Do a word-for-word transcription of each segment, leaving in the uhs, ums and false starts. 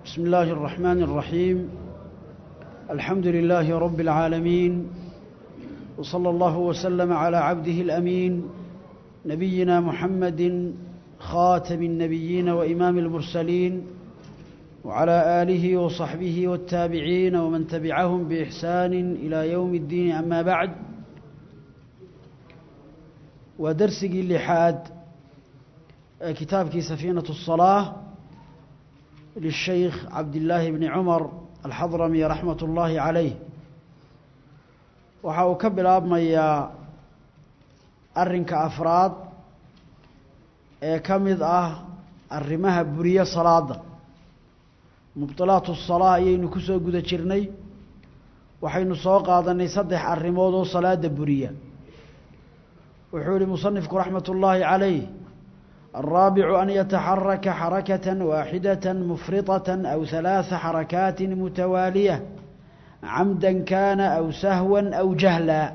بسم الله الرحمن الرحيم. الحمد لله رب العالمين، وصلى الله وسلم على عبده الأمين نبينا محمد خاتم النبيين وإمام المرسلين، وعلى آله وصحبه والتابعين ومن تبعهم بإحسان إلى يوم الدين. أما بعد، ودرسي اللحاد كتابك سفينة الصلاة للشيخ عبد الله بن عمر الحضرمي رحمة الله عليه. waxaa uu ka bilaabmayaa arrinka afraad ee ka mid ah arrimaha buriya salaada. mubtilaatu salaa ayaynu ku soo guda jirnay, waxaynu soo qaadanay saddex arrimood oo salaada buriya. wuxuu yidhi musanifku raxmatullaahi calayh: الرابع أن يتحرك حركة واحدة مفرطة أو ثلاث حركات متوالية عمدا كان أو سهوا أو جهلا.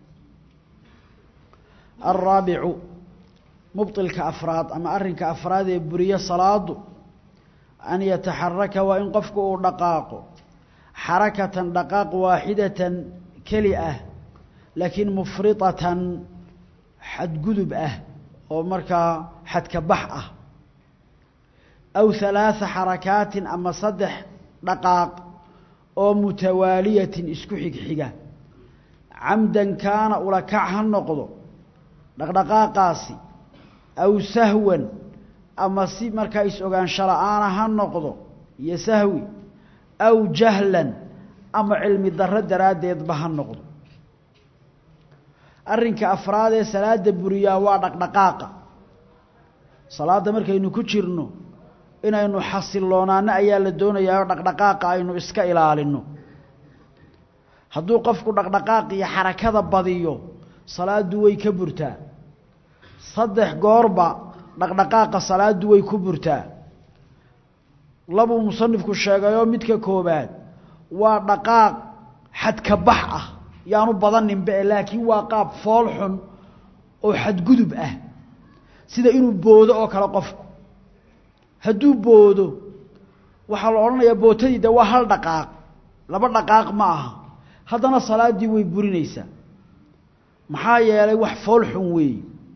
الرابع مبطل كأفراد أما أرن كأفراد برية صلاة أن يتحرك وإن قفك دقاق حركة دقاق واحدة كلئة لكن مفرطة حد قذب أه ومركا حد كبح أه أو ثلاث حركات أما صدح دقاق أو متوالية اسكحك حقا عمدا كان أولكعها النقض دقاقاسي أو سهوا أما سي مركا إسوغان شرعانها النقض يسهوي أو جهلا أما علم الدرد دراد يضبها النقض. أرنك أفراد صلاة بريا ودقاقة صلاة مركا إنو كتشرنو إنا إنو حصل لونانا أيا لدونا يا دقاقة إنو إسكا إلالينو هدو قفكو دقاقة يا حركة بديو صلاة دوي كبرتا صدح قربة دقاقة صلاة دوي كبرتا لابو مصنفكو الشاقايو متك كوبات ودقاق حد كبحة yaanu badanin ba laakiin waa qaab foolxun oo xad gudub ah, sida inuu boodo oo kala qofku haduu boodo waxa la oranayaa bootadiida waa hal dhaqaaq laba dhaqaaq ma aha, hadana salaadii way burinaysaa. maxaa yeelay wax foolxun weey,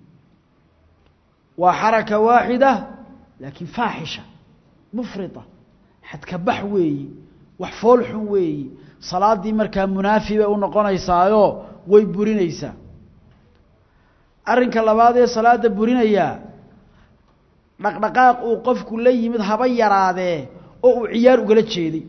waa xaraka waahida laakiin faahisha mufrita xad ka bax weey, wax foolxun weey. salaadii markaa munaafiba u noqonaysaayo way burinaysaa. arrinka labaad ee salaada burinaya dhaqdhaqaaq uu qofku la yimid haba yaraadee oo uu ciyaar ugala jeeday.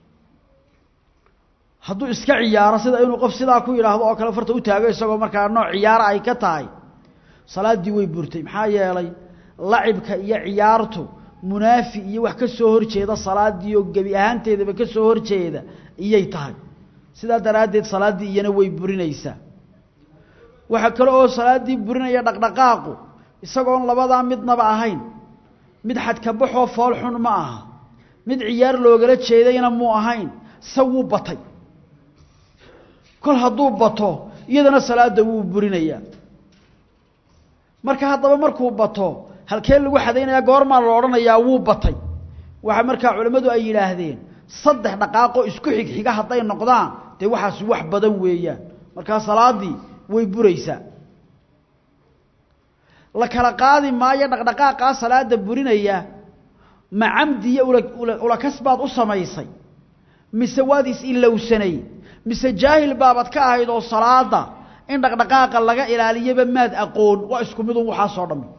hadduu iska ciyaaro sida inuu qof sidaa ku yiraahdo oo kale farta u taago isagoo markaa nooc ciyaar ay ka tahay, salaadii way burtay. maxaa yeelay lacibka iyo ciyaartu munaafi iyo wax ka soo horjeeda salaadii oo gabi ahaanteedaba ka soo horjeeda iyay tahay, sidaa daraadeed salaadii iyana way burinaysaa. waxa kale oo salaadii burinaya dhaqdhaqaaqu isagoon labadaa midnaba ahayn, mid xad ka baxoo fool xun ma aha, mid ciyaar loogala jeedayna muu ahayn, sawu batay. kol hadduu bato iyadana salaada wuu burinayaa. marka haddaba markuu bato halkee lagu xadaynayaa goormaa la odhanayaa wuu batay? waxa markaa culimadu ay yidhaahdeen saddex dhaqaaqo isku xigxiga hadday noqdaan dee waxaas wax badan weeyaan, markaa salaadii way buraysaa. la kala qaadi maayo dhaqdhaqaaqaa salaada burinaya ma camdi iyo ula kasbaad u samaysay, mise waad is ilowsanay, mise jaahil baabad ka ahayd oo salaada in dhaqdhaqaaqa laga ilaaliyaba maad aqoon. waa isku mid un waxaa soo dhammi.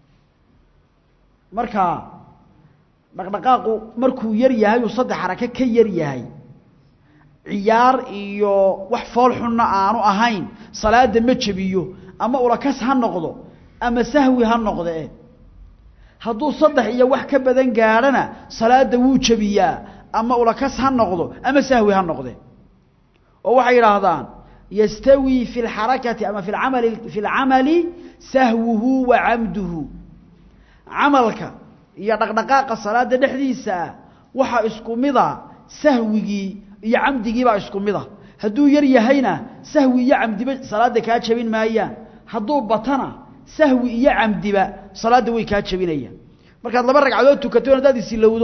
marka dhaqdhaqaaqu markuu yar yahay uu saddex xaraka ka yar yahay, ciyaar iyo wax fool xunna aanu ahayn, salaada ma jabiyo, ama ula kas ha noqdo ama sahwi ha noqdo. hadduu saddex iyo wax ka badan gaarana salaada wuu jabiyaa, ama ula kas ha noqdo ama sahwi ha noqdo. oo waxay yiraahdaan yastawi fi alharakati ama fi al'amali fi al'amali sahwuhu wa 'amduhu. amalka iyo dhaqdhaqaaqa salaada dhexdiisa waxa isku mida sahwigi iyo camdigii baa isku mida. hadduu yar yahayna sahwi iyo camdiba salaada ka jabin maayaan, hadduu batana sahwi iyo camdiba salaada way ka jabinayaan. marka laba ragcadood tukato hadaad isilowdo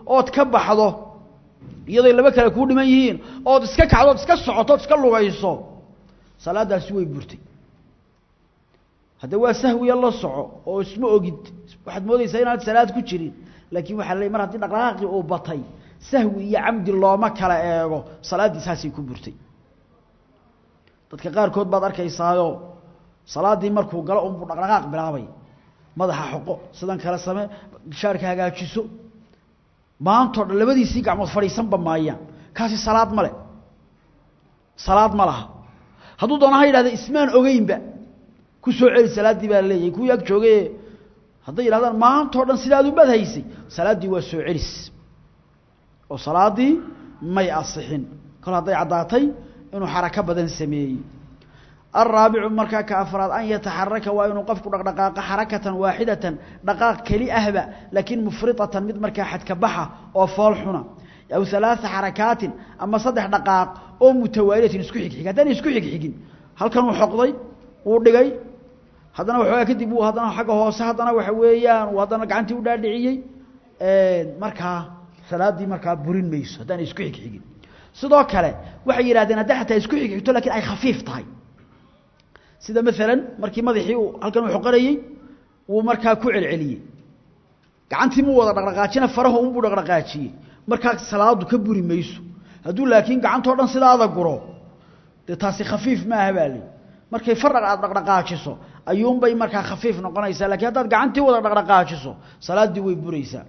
ood ka baxdo iyadoo laba kale ku dhiman yihiin ood iska kacdo iska socoto iska lugayso salaadaasi way burtay hada waa sahwi la soco oo isma ogid waxaad moodaysaa inaad salaad ku jirin laakiin waxa la mar hadii dhaqaaqi oo batay sahwi iyo amdi looma kala eego salaadiisaasi ku burtay dadka qaar kood baad arkaysaayo salaadii markuu galo uu dhaqaaq bilaabay madaxa xoqo sidan kala samee shaarka hagaajiso maanto labadiisii gacmood fariisan bamaayaan kaasi salaad male salaad malaha haduu doonahay ilaahda ismaan ogeynba ku soo celi salaadii baa leeyahay ku yag joogay haday ilaahdaan maanto dhan sidaad u badhaysay salaadii waa soo celis oo salaadii may asixin kala haday cadaatay inuu xaraka badan sameeyay الرابع مركا كأفراد أن يتحرك وإنه قفك دقاق حركة واحدة دقاق كلي أهبة لكن مفرطة مد مركا حد كبحة أو فالحنا أو ثلاث حركات أما صدح دقاق أو متوالية نسكوحك حكا داني نسكوحك حكين هل كانوا حقضي وردقي هذانا وحويا كدبو هذانا حقا هوسا هذانا وحويان وهذانا قعنتي ودادعيي مركا ثلاث دي مركا بورين ميس هذانا نسكوحك حكين صدو كلا وحي يرادين هذا حتى يسكوحك حكتو لكن أي خفيف طهي sida mesela markii madaxii uu halkan uu xoqarayay uu markaa ku celceliyay gacantii mu wada dhaqdhaqaajina faraha uu dhaqdhaqaajiyay markaa salaadu ka buri mayso haduu laakiin gacantoo dhan sidaada guro de taasi khafiif ma aha baali markay faraq aad dhaqdhaqaajiso ayuun bay markaa khafiif noqonaysaa laakiin hadaad gacantii wada dhaqdhaqaajiso salaadii way buraysaa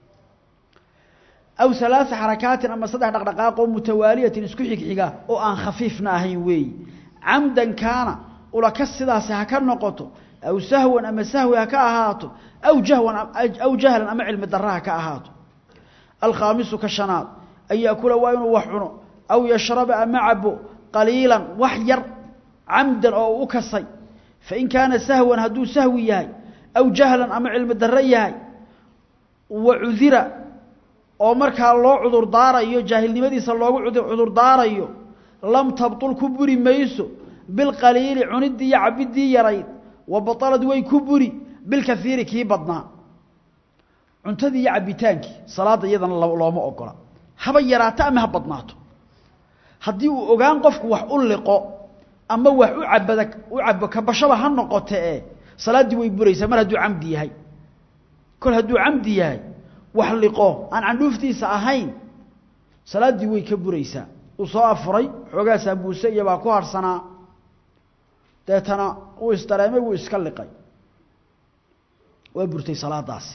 aw thalath harakaat ama saddex dhaqdhaqaaq oo mutawaaliyatin isku xigxiga oo aan khafiifna ahayn weey amdan kana ولا كسداس هكا نقطه او سهوا اما سهوا هكا اهاته او جهوا او جهلا اما علم الدراها كا اهاته الخامس كشناد اي ياكل وين وحنو او يشرب معه قليلا وحير عمدا او وكسي فان كان سهوا هدو سهوي ياي او جهلا اما علم الدريه وعذر او marka loo cudur daarayo jaahilnimadiisa loogu cudur daarayo lam tabtul kubri mayso بالقليل عندي يعبدي يريد وبطلد وي كبري بالكثير كي بدنا cuntadii cabitaanki salaada iyadana looma ogola haba yaraata ama badnaato hadii uu ogaan qofku wax u liqo ama wax u cabada u cabo ka bashaba han noqotee salaadii way buraysaa mar haduu camdi yahay kul haduu camdi yahay wax liqo aan candhuuftiisa ahayn salaadii way ka buraysaa uu soo afuray xogaa saabuuse iyo baa ku harsanaa deetana uu istareemay uu iska liqay way burtay salaadaasi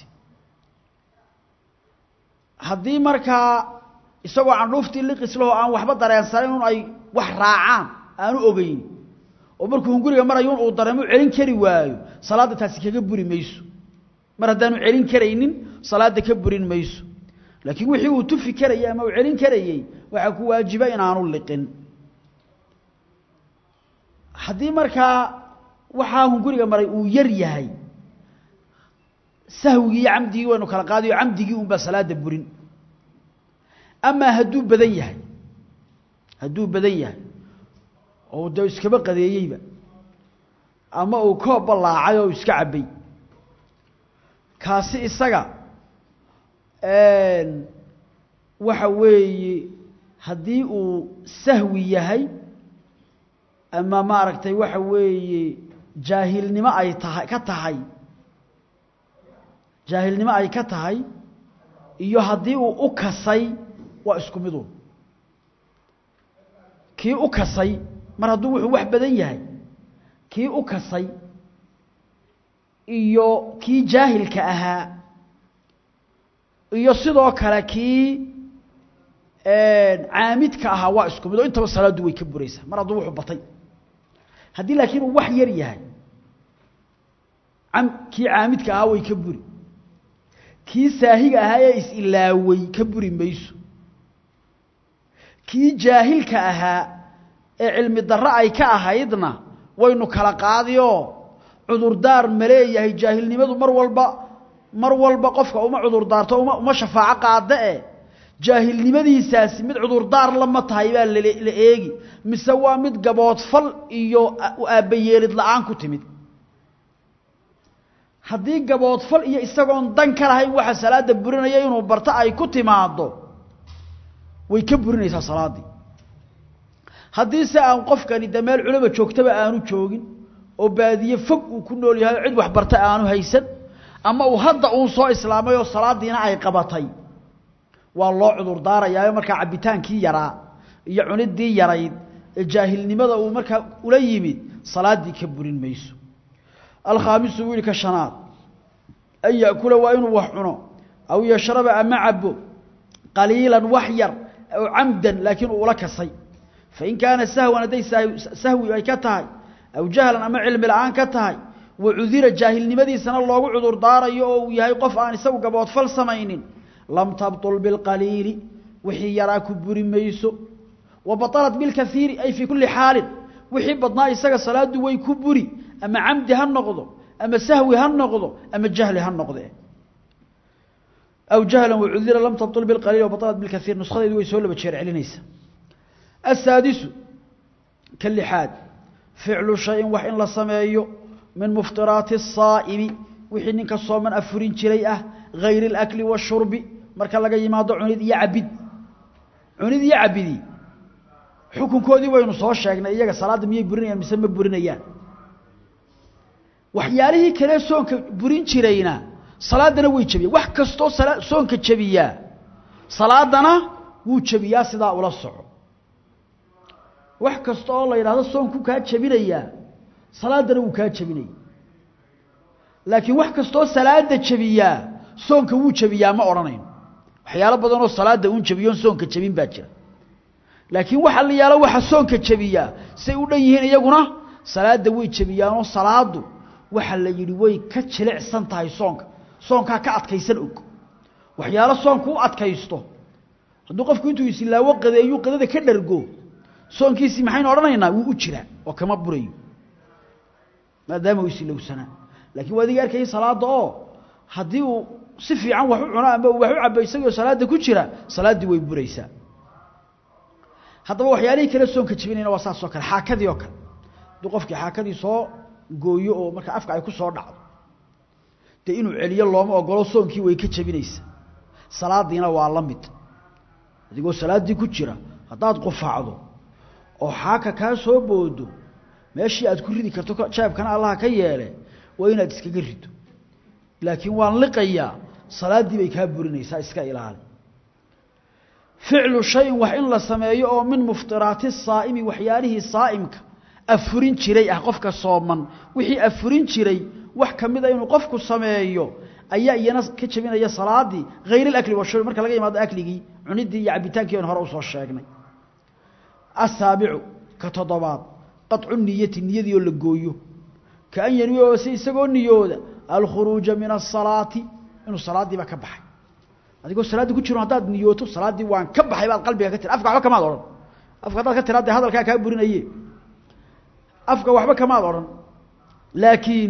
hadii markaa isagoo candhuuftii liqislo aan waxba dareensan in ay wax raacaan aanu ogeyn oo markuu hunguriga marayuu uu dareemo celin kari waayo salaada taasi kaga buri mayso mar hadaanu celin kareynin salaada ka burin mayso laakiin wixii uu tufi karayay ama uu celin karayay waxa ku waajiba in aanu liqin hadii markaa waxa hunguriga maray uu yar yahay sahwi amdi wanu kala qaadiyo amdigi uu ba salaada burin ama haduu badan yahay haduu badan yahay oo dad iska qadeeyayba ama uu koob balaacay oo iska cabay kaasi isaga een waxa weeye hadii uu sahwi yahay ama ma aragtay waxa weeye jaahilnimo ay tahay ka tahay jaahilnimo ay ka tahay iyo hadii uu u kasay waa isku mid oo kii u kasay mar haduu wuxuu wax badan yahay kii u kasay iyo kii jaahilka ahaa iyo sidoo kale kii een caamidka ahaa waa isku mid oo inta salaadu way ka buraysaa mar haduu wuxuu batay hadii laakiin uu wax yar yahay am kii caamidka ahaa way ka buri kii saahiga ahaa ee is ilaaway ka buri mayso kii jaahilka ahaa ee cilmi darro ay ka ahaydna waynu kala qaadiyo cudur daar maleeyahay jaahilnimadu mar walba mar walba qofka uma cudur daarto uma uma shafaaco qaade ee jaahilnimadiisaasi mid cudur daar lama tahay baa la eegi mise waa mid gabood fal iyo aabayeelid la'aan ku timid haddii gabood fal iyo isagoon dan ka lahayn waxa salaada burinaya inuu barto ay ku timaado way ka burinaysaa salaadii haddii se aan qofkani dameel culimo joogtaba aanu joogin oo baadiye fog uu ku nool yahay cid wax barta aanu haysan ama uu hadda uu soo islaamay oo salaadiina ay qabatay waa loo cudur daarayaa marka cabitaankii yaraa iyo cunidii yarayd ee jaahilnimada uu marka ula yimid salaadii ka burin mayso الخامس ويلك شناد أن يأكل وإن وحنه أو يشرب أما عبه قليلا وحير أو عمدا لكن أولك الصي فإن كان سهوا ندي سهوي أي كتاي أو جهلا أما علم الآن كتاي وعذير الجاهل نمدي سنة الله عذر دار يهي قف آن سوق بوط فلسمين لم تبطل بالقليل وحي يراك برميسو وبطلت بالكثير أي في كل حال وحي بطنا يساق الصلاة ويكبري أما عمد هالنقضه أما سهوي هالنقضه أما الجهل هالنقضه أو جهلا وعذر لم تبطل بالقليل وبطلت بالكثير نسخة يدوي سولة بتشرع لنيسا السادس كاللحاد فعل شيء وحين لصميه من مفطرات الصائم وحين كالصوم أفرين شريئة غير الأكل والشرب مركا لقى يماضع عنيد يعبد عنيد يعبدي حكم كودي وينصوه الشيخنا إياك صلاة مية برنيا مسمى برنيا waxyaalihii kale soonka burin jirayna salaadana way jabiyaa wax kasto soonka jabiyaa salaadana wuu jabiyaa sida ula soco wax kasto oo la yiraahdo soonku ka jabinaya salaadana wuu ka jabinaya laakiin wax kasto salaada jabiyaa soonka wuu jabiyaa ma oranayn waxyaalo badan oo salaada uu jabiyo soonka jabin baa jira laakiin waxa la yaalo waxa soonka jabiyaa say u dhan yihiin iyaguna salaada way jabiyaan oo salaadu waxa la yiri way ka jilicsan tahay soonka soonka ka adkaysan og waxyaalo soonku u adkaysto hadduu qofku intuu islaawo qadeeyo qadada ka dhargo soonkiisi maxayna oranaynaa wuu u jira oo kama burayo maadaama uu islawsana laakiin wadiga arkay salaada oo hadii uu si fiican wax u cuno ama wax u cabay isagoo salaada ku jira salaadii way buraysaa haddaba waxyaalihii kale soonka jibinayna waa saas oo kale xaakadii oo kale duu qofkii xaakadii soo gooyo oo marka afka ay ku soo dhacdo de inuu celiyo looma ogolo soonkii way ka jabinaysa salaadiina waa la mid adigoo salaadii ku jira hadaad qofaacdo oo xaaka ka soo boodo meeshii aad ku ridi karto jaabkana Allah ka yeelay waa inaad iskaga rido laakiin waan liqaya salaadii bay ka burinaysaa iska ilaali ficlu shay wax in la sameeyo oo min muftiraati saa'imi waxyaalihi saa'imka afurin jiray ah qofka sooman wixii afurin jiray wax kamida inuu qofku sameeyo ayaa iyana ka jabinaya salaadii غير الاكل والشرب marka laga yimaado akligii cunidii iyo cabitaankii aan hore u soo sheegnay asaabicu ka todobaad qat'u niyyati niyadii oo la gooyo ka an yanwiyo si isagoo niyooda al khuruj min as-salati inuu salaadii ba ka baxay adigoo salaadii ku jiro hadaad niyooto salaadii waan ka baxay baad qalbiga ka tir afka waxba kama oran afka hadaad ka tiraade hadalka ka burinayay afka waxba kama oran laakiin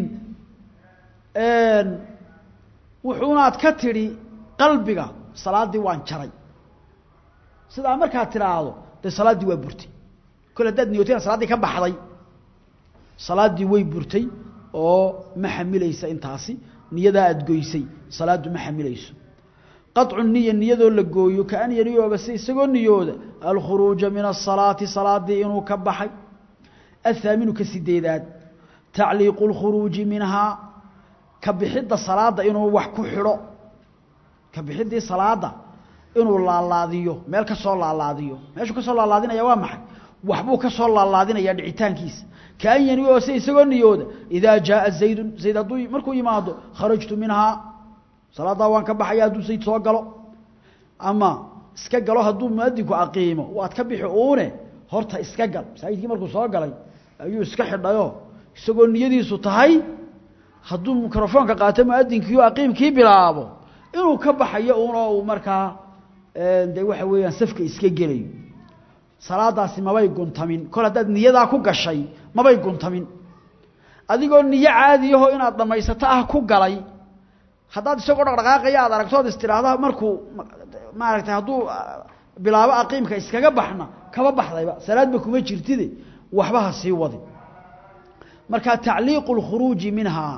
een wuxuunaad ka tiri qalbiga salaadii waan jaray sida marka tiraado de salaadii waa burtay kala dad niyooteen salaadii ka baxday salaadii way burtay oo ma xamilaysa intaasi niyada aad goysay salaadu ma xamilayso qat'u niyya niyadoo la gooyo ka an yariyo bas isagoo niyooda al khuruj min as-salati salaadii inuu ka baxay الثامن كسيدات تعليق الخروج منها كبحد الصلاة إنه وحكو حلو كبحد الصلاة إنه الله الله مالك صلى الله الله ماشي كصلى الله الله يا وامح وحبوك صلى الله الله يدعي كيس كأن ينوي سيسقون يود إذا جاء زيد زيد الضوي مركو يماضو خرجت منها صلاة وان كبح يادو سيد صوغلو أما اسكاقلو هدو ماديكو أقيمو واتكبحونه horta iska gal saayidkii markuu soo galay ayuu iska xidhayo isagoo niyadiisu tahay hadduu mikrofoonka qaato muadinkii oo aqiimkii bilaabo inuu ka baxayo uu markaa ee waxa weeyaan safka iska gelayo salaadaasi mabay guntamin kol hadaad niyada ku gashay mabay guntamin adigoo niyo caadi ah inaad dhamaysato ah ku galay hadaad isagoo dhaqdhaqaaqaya aad aragto istiraahada markuu maaragtay haduu bilaabo aqiimka iskaga baxna kaba baxdayba salaadba kuma jirtide waxba ha sii wadi marka ta'liiqul khuruuj minha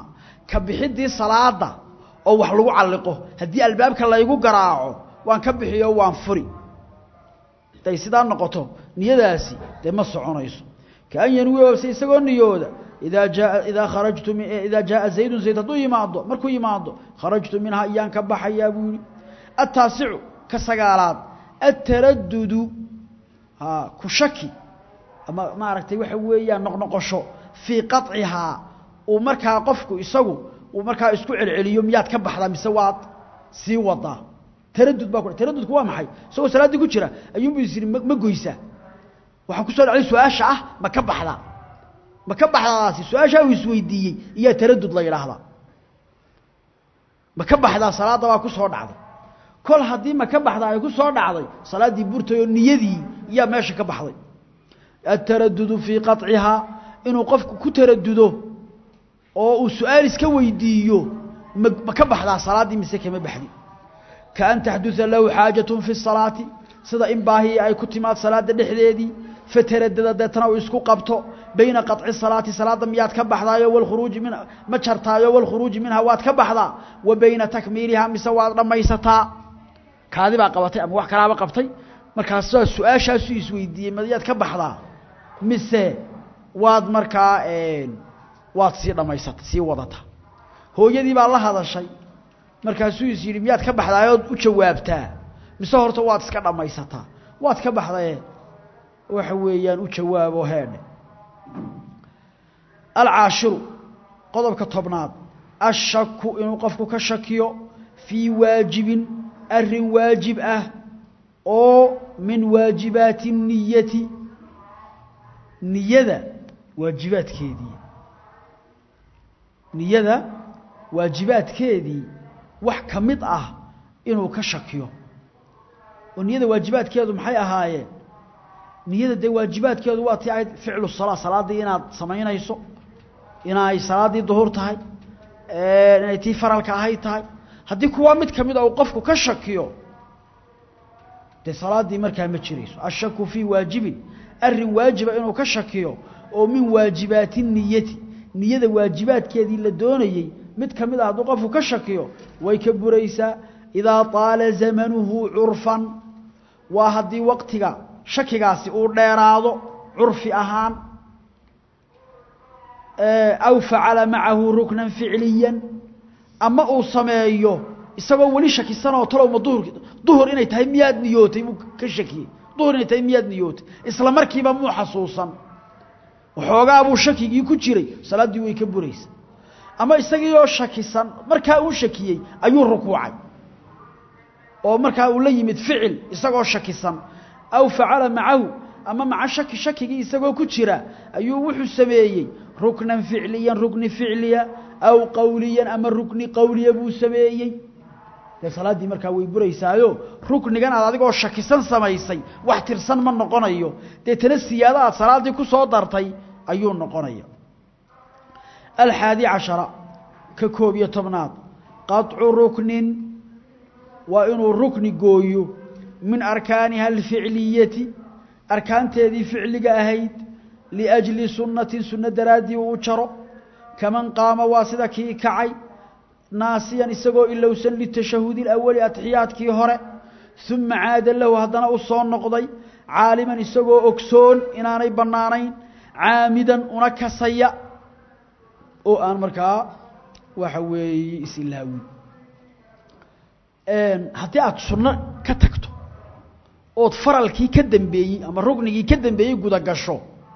ka bixidii salaada oo wax lagu caliqo hadii albaabka la igu garaaco waan ka bixiyo waan furi tay sidaa noqoto niyadaasi de ma soconayso kaan yanwi isagoo niyooda إذا جاء إذا خرجت من إذا جاء زيد زيد دو يماضو مركو يماضو خرجت منها إيان كبح يا أبوي التاسع كسجالات التردد ها كشكي أما ما عرفتي وحويا نقنقشوا في قطعها ومركها قفكو يسووا ومركها يسكو العليوم يات كبح لا مسوات سيوضا تردد باكل تردد كوا محي سو سلاد كجرا أيوم بيصير ما جويسه وحكسر عليه سؤال شعه ما كبح لا ما كبح راسي سؤال شاوي سويديي يا تردد لا يراهدا ما كبح دا صلاه waa ku soo dhacday kol hadii ma kabaxda ay ku soo dhacday salaadii burtayo niyadii ya meesha ka baxday at-taraddud fi qat'iha inuu qofku ku taraddudo oo uu su'aal iska weydiiyo ma kabaxda salaadii mise kama baxdi ka an tahdutha law haajatun fi salati sida in baahi ay ku timaad salaada dhexdeedii فتردد دتنا ويسكو قبطو بين قطع الصلاة صلاة ميات كبحضا والخروج منها مجرتا والخروج منها وات كبحضا وبين تكميلها مسواد رميستا كاذبا قبطي أم wax kala qabtay markaas su'aashaas isweydiiyay madiyad ka baxda mise waad markaa een waad si dhamaysatay si wadata hooyadii baa la hadashay markaas uu yiri miyad ka baxdaayood u jawaabtaa mise horta waad iska dhamaysataa waad ka baxday وحويان وجوابه هذا العاشر قضبك طبنات الشك إنه قفك كشكيو في واجب أر واجب أه أو من واجبات النية نية واجبات كذي نية واجبات كذي وحكمت أه إنه كشكيو ونية واجبات كذي محي أهاي نيada de waajibaadkeedu waa tii ay ficlu salaad salaadii inaad sameeynayso inay salaadii duhur tahay ee inay tii faralka ahay tahay hadii kuwa mid kamid ah qofku ka shakiyo de salaadii markaa ma jirayso ashku fi waajibin arrin waajiba inuu ka shakiyo oo min waajibaati niyati niyada waajibaadkeedii la doonayay mid kamid ah qofku ka shakiyo way ka buraysaa ida taala zamanuhu urfan wa hadii waqtiga shakigaasi uu dheeraado urfi ahaan ee aw faala ma'ahu ruknan fi'liyan ama uu sameeyo isagoo wali shakisan oo talo maduhur duhur inay tahay miyaad niyootay ka shaki duhur inay tahay miyaad niyootay isla markiiba muu xasuusan waxoogaa buu shakigii ku jiray salaadii way ka buraysaa ama isagoo shakisan markaa uu shakiyay ayuu rukuucay oo markaa uu la yimid ficil isagoo shakisan أو فعل معه أما مع شك شك يسقو كتيرا أيوه وحو سبيي ركنا فعليا ركن فعليا أو قوليا أما الركن قولي أبو سبيي ده صلاة دي مركا ويبريسايو ركن كان على ذلك شكسان سمايسي واحترسان من نقنايو ده تنسي هذا صلاة دي كسو دارتي أيوه نقنايو الحادي عشرة ككوبية طبنات قطع ركن وإنه الركن قويو من أركانها الفعلية أركان تذي فعل أهيد لأجل سنة سنة درادي وشرع كمن قام واسدك كعي ناسيا إسقو إلا وسن للتشهد الأول أتحيات كي هرع ثم عاد له هدنا أصان نقضي عالما إسقو أكسون إناني بنانين عامدا ونكسيا أو أن مركا وحوي إسلاوي حتى أتسنة كتكتو oo faralkii ka dambeeyay ama rugnigii ka dambeeyay guda gasho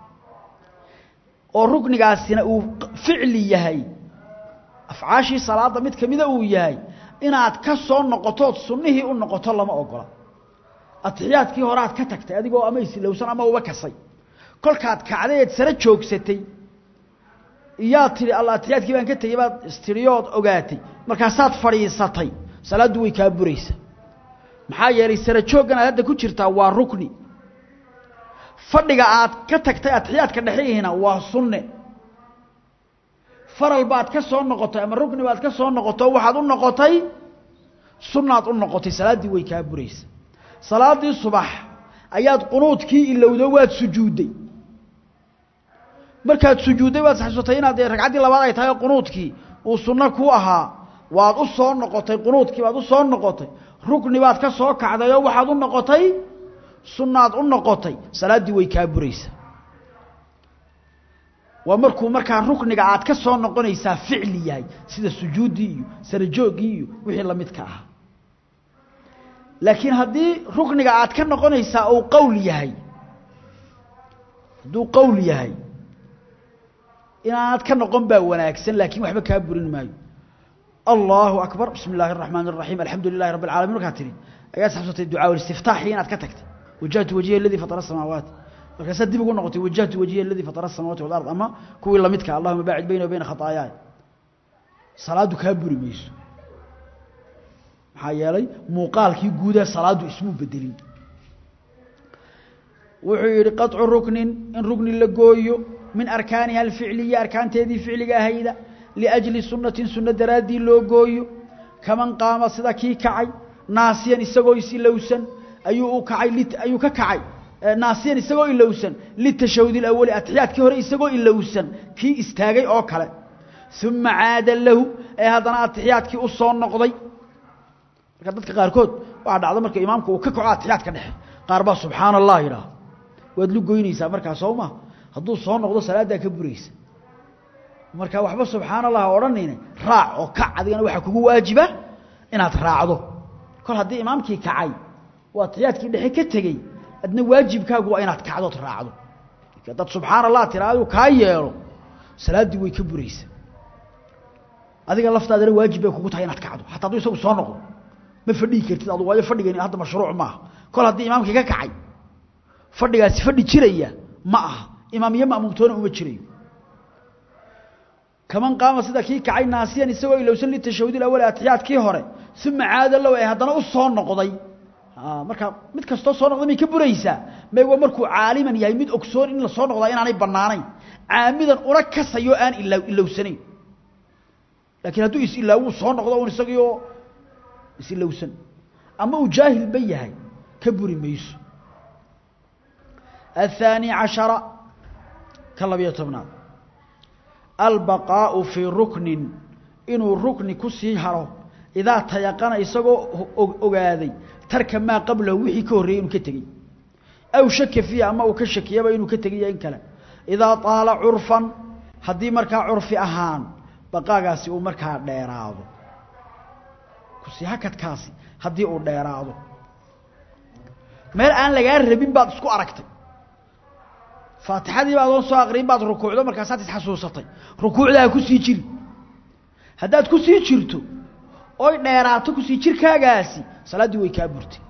oo rugnigaasina uu ficli yahay afcaashi salaada mid kamida uu yahay inaad ka soo noqoto sunnihii u noqoto lama ogola atiyaadkii hore aad ka tagtay adigoo ama islowsan ama uba kasay kolkaad kacdeed sare joogsatay iyaa tiri allah atiyaadkii baan ka tagay baad istiriyood ogaatay markaasaad fariisatay salaadu way ka buraysaa maxaa yeelay sare joogan hadda ku jirta waa rukni fadhiga aad ka tagtay atiyaadka dhaxeeyina waa sunne faral baad ka soo noqotay ama rukni baad ka soo noqoto waxaad u noqotay sunnaad u noqotay salaadii way ka buraysaa salaadii subax ayaad qunuudkii ilowdo waad sujuuday markaad sujuuday waad xasuustay inaad ragcadii labaad ay tahay qunuudkii oo sunna ku ahaa waad u soo noqotay qunuudkii baad u soo noqotay rukni baad ka soo kacday oo waxaad u noqotay sunnaad u noqotay salaadii way ka buraysaa waa markuu markaa rukniga aad ka soo noqonaysaa ficli yahay sida sujuudi iyo sarjoogi iyo wixii la mid ka ah laakiin hadii rukniga aad ka noqonaysaa oo qowl yahay duu qowl yahay inaad ka noqon baa wanaagsan laakiin waxba ka burin maayo Allahu akbar bismillaahir rahmaanir rahiim alxamdulillaahi rabbil caalamiin markaa tiri ayaa saxsatay ducaa wal istiftaax inaad ka tagtay wajhatu wajhihi alladhi fatara as-samaawaati marka sadib ugu noqotay wajhatu wajhihi alladhi fatara as-samaawaati wal ard ama kuwii la midka Allahumma baa'id bayna wa bayna khataaya salaadu ka buri mayso maxaa yeelay muuqaalkii guud ee salaadu ismu bedelin wuxuu yiri qat'u ruknin in rukni la gooyo min arkaaniha al-fi'liyya arkaanteedii ficliga ahayda liajli sunnatin sunna daraadii loo gooyo kaman qaama sida kii kacay naasiyan isagoo isilowsan ayuu u kacay lit ayuu ka kacay naasiyan isagoo ilowsan litashawud al-awwal athiyaadkii hore isagoo ilowsan kii istaagay oo kale thumma aada lahu ay hadana athiyaadkii u soo noqday marka dadka qaar kood waxa dhacdo marka imaamku uu ka kaco athiyaadka dhexe qaar ba subhanallah ila wad lu goynaysaa marka sooma haduu soo noqdo salaada ka buraysa marka waxba subhanallah oranayna raac oo ka adigana waxa kugu waajiba inaad raacdo kol hadii imaamkii kacay waa athiyaadkii dhexe ka tagay adna waajibkaagu waa inaad kacdo raacdo dad subhanallah tiraado ka yeelo salaadii way ka buraysa adiga laftaadana waajib ay kugu tahay inaad kacdo hatta haduu isagu soo noqdo ma fadhii kartid adu waayo fadhigeeni hadda mashruuc ma kol hadii imaamkii ka kacay fadhigaasi fadhi jiraya ma aha imaamiye maamultoona uma jirayo kaman qaama sida kii kacay naasiyan isagoo ilowsan li tashawud al-awwal athiyaadkii hore thumma aada law ay hadana u soo noqday ah marka mid kasto soo noqday mi ka buraysa meeyo markuu caaliman yahay mid ogsoon in la soo noqdo inaanay banaanayn caamidan una kasayo aan ilowsanayn laakiin haduu is ilaawu soo noqdo oo isagoo is ilowsan ama uu jaahil bayahay ka buri mayso الثاني عشر كلبيه تبناد البقاء في ركن انه الركن كسي هرو اذا تيقن اسغو اوغادي ترك ما قبله وحي كوري انه كتغي او شك فيه اما او كشكيبا انه كتغي ان كلا اذا طال عرفا حدي marka curfi ahaan baqaagaasi uu marka dheeraado kusi hakadkaasi hadii uu dheeraado meel aan laga rabin baad isku aragtay faatixadii baad soo aqrin baad rukuucdo markaas aad isxasuusatay rukuucda ku sii jiri hadaad ku sii jirto oo dheeraato ku sii jirkaagaasi salaadii way ka burtay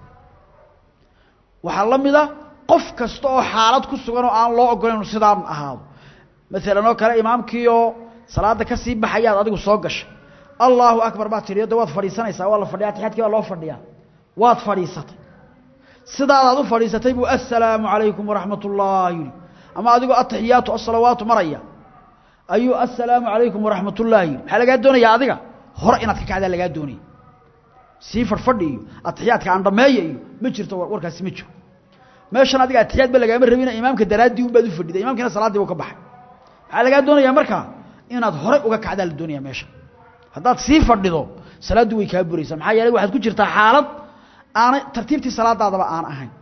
waxa lamida qof kasto oo xaalad ku sugan oo aan loo ogolaan sidaan ahaado mesela oo kale imaamkii oo salaada ka sii baxayaad adigu soo gashay Allahu akbar ba tiriyada waad fadhiisanaysaa waa la fadhiyaa taxiyadkii waa loo fadhiyaa waad fadhiisatay sidaad u fadhiisatay buu assalaamu alaykum wa rahmatullahi ama adigu atahiyatu as-salawaatu maraya ayu assalaamu alaykum wa rahmatullahi waxa laga doonayaa adiga hore inaad ka kacda laga doonay si farfadhiyo atahiyadka aan dhameeyo ma jirto warkaas ma jiro meeshan adiga atahiyad ba laga ma rabina imaamka daraadii uu baad u fadhiday imaamkina salaadii uu ka baxay waxa laga doonayaa marka inaad hore uga kacda la doonayaa meesha hadaad si fadhido salaadu way ka buraysaa maxaa yeelay waxaad ku jirtaa xaalad aan tartiibtii salaadaadaba aan ahayn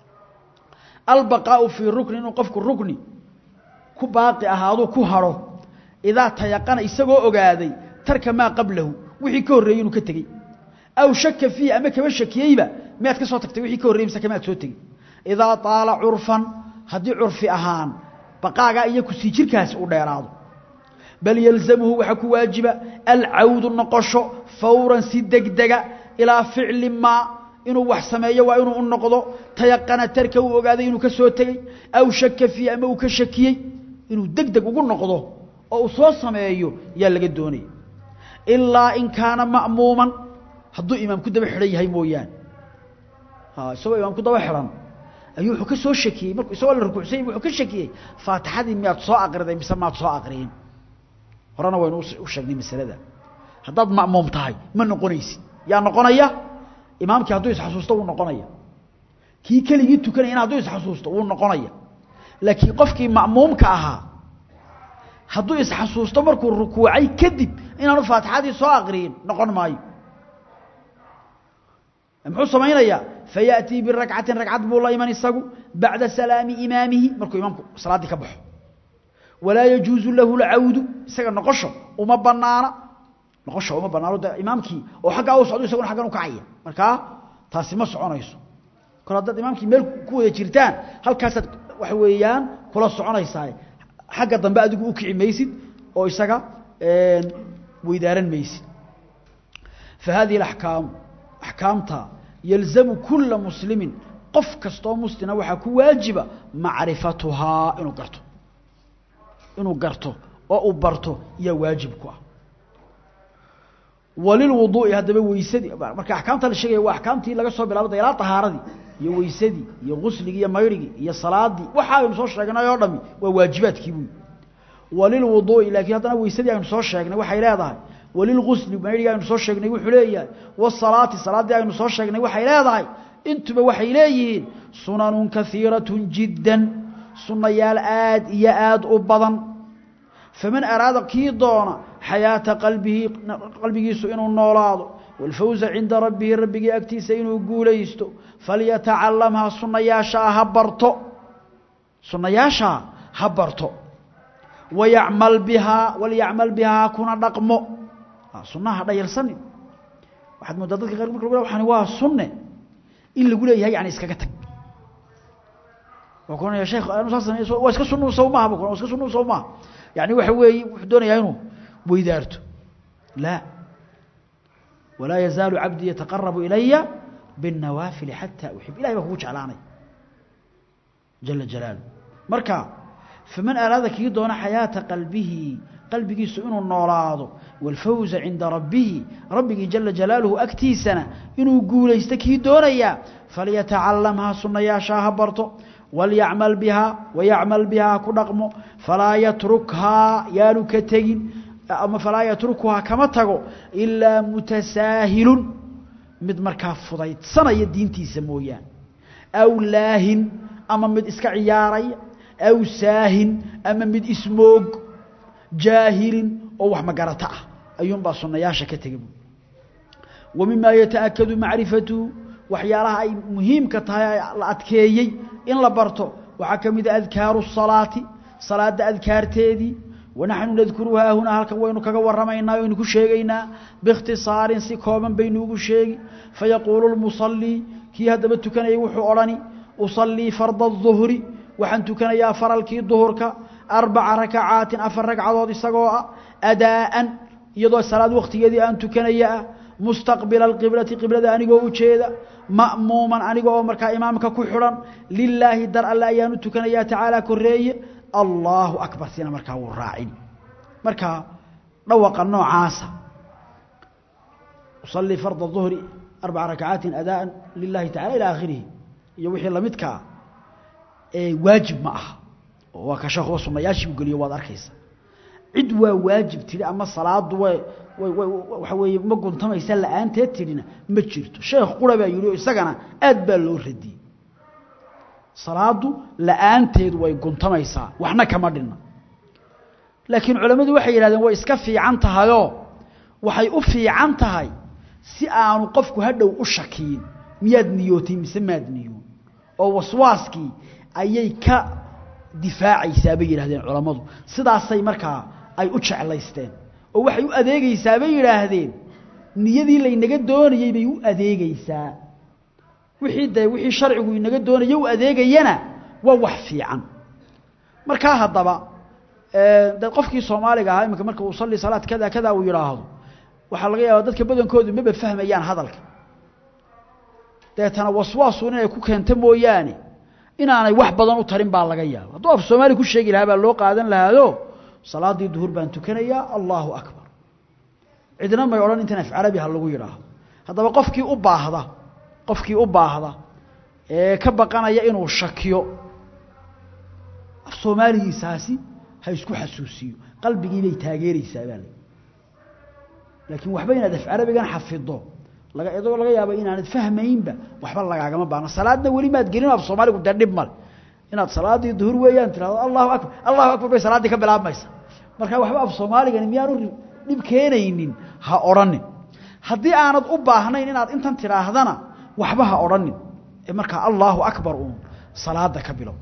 البقاء في ركن انه قفك الركن ku baaqi ahaado ku haro ida tayaqana isagoo ogaaday tarka ma qablahu wixii ka horeeyay inuu ka tagay aw shakka fi ama kaba shakiyayba maad ka soo tagtay wixii ka horeeyay mise kama soo tagay ida taala urfan hadii urfi ahaan baqaaga iyo ku sii jirkaas u dheeraado bal yalzamuhu waxa ku waajiba al-aud an-naqasho fawran si degdega ila fi'li ma inuu wax sameeyo waa inuu u noqdo tayaqana tarka uu ogaaday inuu ka soo tagay aw shakka fi ama uu ka shakiyay inuu degdeg ugu noqdo oo uu soo sameeyo yaa laga doonay illa in kana ma'muuman haduu imaam ku daba xiran yahay mooyaan ha soo imaam ku daba xiran ayuu wuxuu ka soo shakiyay markuu isoo la rukuucsay wuxuu ka shakiyay faatixadii miyaad soo aqriday mise maad soo aqriin horana waynu u sheegnay masalada hadaad ma'muum tahay ma noqonaysid yaa noqonaya imaamkii haduu isxasuusto uu noqonaya kii kaliya tukanay haduu isxasuusto uu noqonaya laakiin qofkii ma'muumka ahaa haduu isxasuusto markuu rukuucay kadib inaanu faatixadii soo aqriin noqon maayo muxuu sameeynaya fayati bi rak'atin rak'at buu la iman isagu ba'da salaami imaamihi markuu imaamku salaadii ka baxo wala yajuzu lahu al'aud isaga noqosho uma banaana noqosho uma banaano imaamkii oo xagga uu socdo isagu xaggan u kacaya marka taasi ma soconayso kala dad imaamkii meel ku wada jirtaan halkaas wax weeyaan kula soconaysaa xagga dambe adigu u kici maysid oo isaga een weydaaran maysid فهذه الاحكام احكامتها يلزم كل مسلم قف كستو مسلمه waxa ku waajiba macrifatuha inuu garto inuu garto oo uu barto iyo waajib ku ah walil wudu'i hadaba weysadii marka ahkaamta la sheegay waa ahkaamtii laga soo bilaabo ilaa tahaaradii iyo weysadii iyo ghusligii iyo mayrigii iyo salaadii waxa aynu soo sheegnay oo dhami waa waajibaadkii buu walil wudu'i laakiin hadana weysadii aynu soo sheegnay waxay leedahay walil ghusli mayrigii aynu soo sheegnay wuxuu leeyahay wasalaati salaadii aynu soo sheegnay waxay leedahay intuba waxay leeyihiin sunanun kathiratun jiddan sunnayaal aad iyo aad u badan faman araada qiidona hayata qalbihi qalbigiisu inuu noolaado wal fawza inda rabbihi rabbiga agtiisa inuu guuleysto falyata'allamha sunnayaasha habarto sunnayaasha habarto ويعمل بها وليعمل بها كنا دقمو sunnaha dhayalsani waxaad moodaa dadka qaar markuu waxaan waa sunne in lagu leeyahay yani iskaga tag وكون يا شيخ أنا أصلاً واسك سنو صومها بكون واسك سنو صومها يعني وحوي وحدون يعينه بيدارته لا ولا يزال عبدي يتقرب إلي بالنوافل حتى أحب إلهي بكوش علاني جل جلاله مركا فمن أراد كيدون حياة قلبه قلبه سئن النوراض والفوز عند ربه ربه جل جلاله أكتيسنا إنه يقول يستكيدون إياه فليتعلمها سنة يا شاهبرته وليعمل بها ويعمل بها كنقم فلا يتركها يا لكتين أما فلا يتركها كما تقو إلا متساهل مد مركا فضيت سنة يدين تيسمويان أو لاهن أما مد إسكا عياري أو ساهن أما مد إسموغ جاهل أو وحما قرطع أيوم باصنا ياشا كتقب ومما يتأكد معرفته وحيالها أي مهم كتايا الأتكيي إن لبرتو وحكمد أذكار الصلاة صلاة أذكار تيدي ونحن نذكرها هنا هلك وينو كغورمينا وينو كشيغينا باختصار سكوما بينو كشيغ فيقول المصلي كي هدب تكني وحو اوراني اصلي فرض الظهر وحن تكني يا فرلكي ظهرك اربع ركعات افر ركعات اسغو اداء يدو صلاه وقتيدي ان تكني مستقبل القبلة قبلة انيغو وجيدا مأموما انيغو marka imaamka ku xiran lillahi dar alla ayanu tukanaya taala koreeye الله أكبر سينا مركا والراعين مركا روق النوعاسة أصلي فرض الظهر أربع ركعات أداء لله تعالى إلى آخره يوحي الله متكا إيه واجب معه وكشخ وصم ياشي بيقول يواد أركيسة عدوى واجب تري أما الصلاة وحوي مقون تما يسأل أنت ترينا مجرته شيخ قربا يقولوا يساقنا أدبال لو ردي salaadu la'aanteed way guntamaysaa waxna kama dhinna laakiin culimadu waxay yiraahdeen way iska fiican tahayo waxay u fiican tahay si aanu qofku hadhow u shakiin miyaad niyootay mise maad niyoon oo waswaaskii ayay ka difaacaysaa bay yiraahdeen culimadu sidaasay markaa ay u jeclaysteen oo waxay u adeegaysaa bay yiraahdeen niyadii la inaga doonayay bay u adeegaysaa wixii day wixii sharcigu inaga doonayo u adeegayana waa wax fiican marka hadaba ee dad qofkii Soomaaliga ahaa imika marka uu salli salaad kada kada uu yiraahdo waxa laga yaabaa dadka badankoodu ma fahmayaan hadalka deetana waswaasu inay ku keento mooyaane inaanay wax badan u tarin baa laga yaabaa haduu af Soomaali ku sheegi lahaa baa loo qaadan lahaado salaadii duhur baan tukanaya Allahu akbar cidna ma oran inta af Arabi ha lagu yiraahdo hadaba qofkii u baahda qofkii u baahda ee ka baqanaya inuu shakiyo af Soomaaligiisaasi ha isku xasuusiyo qalbigii bay taageeraysaa baa laakiin waxba inaad af Arabigan xafido laga idoo laga yaabo inaanad fahmaynba waxba lagaaga ma baana salaadna wali maad gelin af Soomaaligu dadib mal inaad salaadii duhur weeyaan tiraado Allahu akbar Allahu akbar bay salaadii ka bilaabmaysa marka waxba af Soomaaligan miyaanu dib keenaynin ha oranin haddii aanad u baahnayn inaad intan tiraahdana waxba ha oranin ee marka Allahu akbar oo salaada ka bilow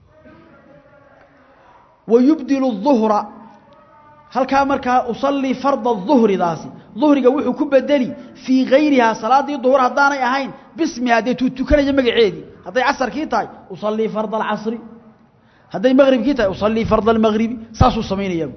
ويبدل الظهر هل كان مركا أصلي فرض الظهر داسي ظهرك وحو كبدلي في غيرها صلاة الظهر هدانا يهين باسمها دي تتكنا جمع عيدي هذا عصر كيتاي أصلي فرض العصر هذا المغرب كيتاي أصلي فرض المغرب ساسو الصمين يوم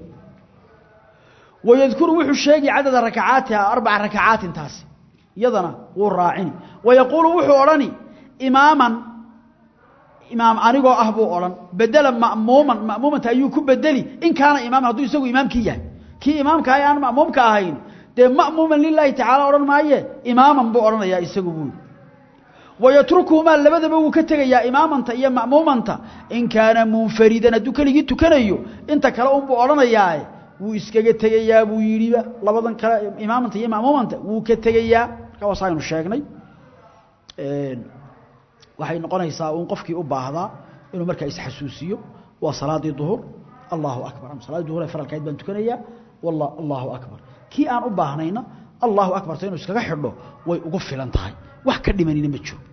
ويذكر وحو الشيء عدد ركعاتها أربع ركعات تاسي يضنا والراعين ويقول وحو أراني إماما إمام أنيقو أهبو أولان بدلا مأموما مأموما تأيو كبدلي إن كان إمام هدو يسوي إمام كيه كي إمام كايان مأموم كاهين ده مأموما لله تعالى أولان ما يه إماما بو أولان يا إساقبون ويتركه ما لبدا بو كتغ يا إماما تا يا مأموما تا إن كان منفردا دوك لغي تكنيو انت كلا أم بو أولان يا و إسكاق تغيا بو يريبا لبدا كلا إماما تا يا مأموما تا و كتغيا كواساين الشاقني waxay noqonaysaa uu qofkii u baahda inuu markaa is xasuusiyo waa salaadii duhur Allahu akbar am salaadii duhur faralkayd baan tukanaya wallah Allahu akbar ki aan u baahnayna Allahu akbar inuu iskaga xidho way ugu filan tahay wax ka dhimanina ma jiro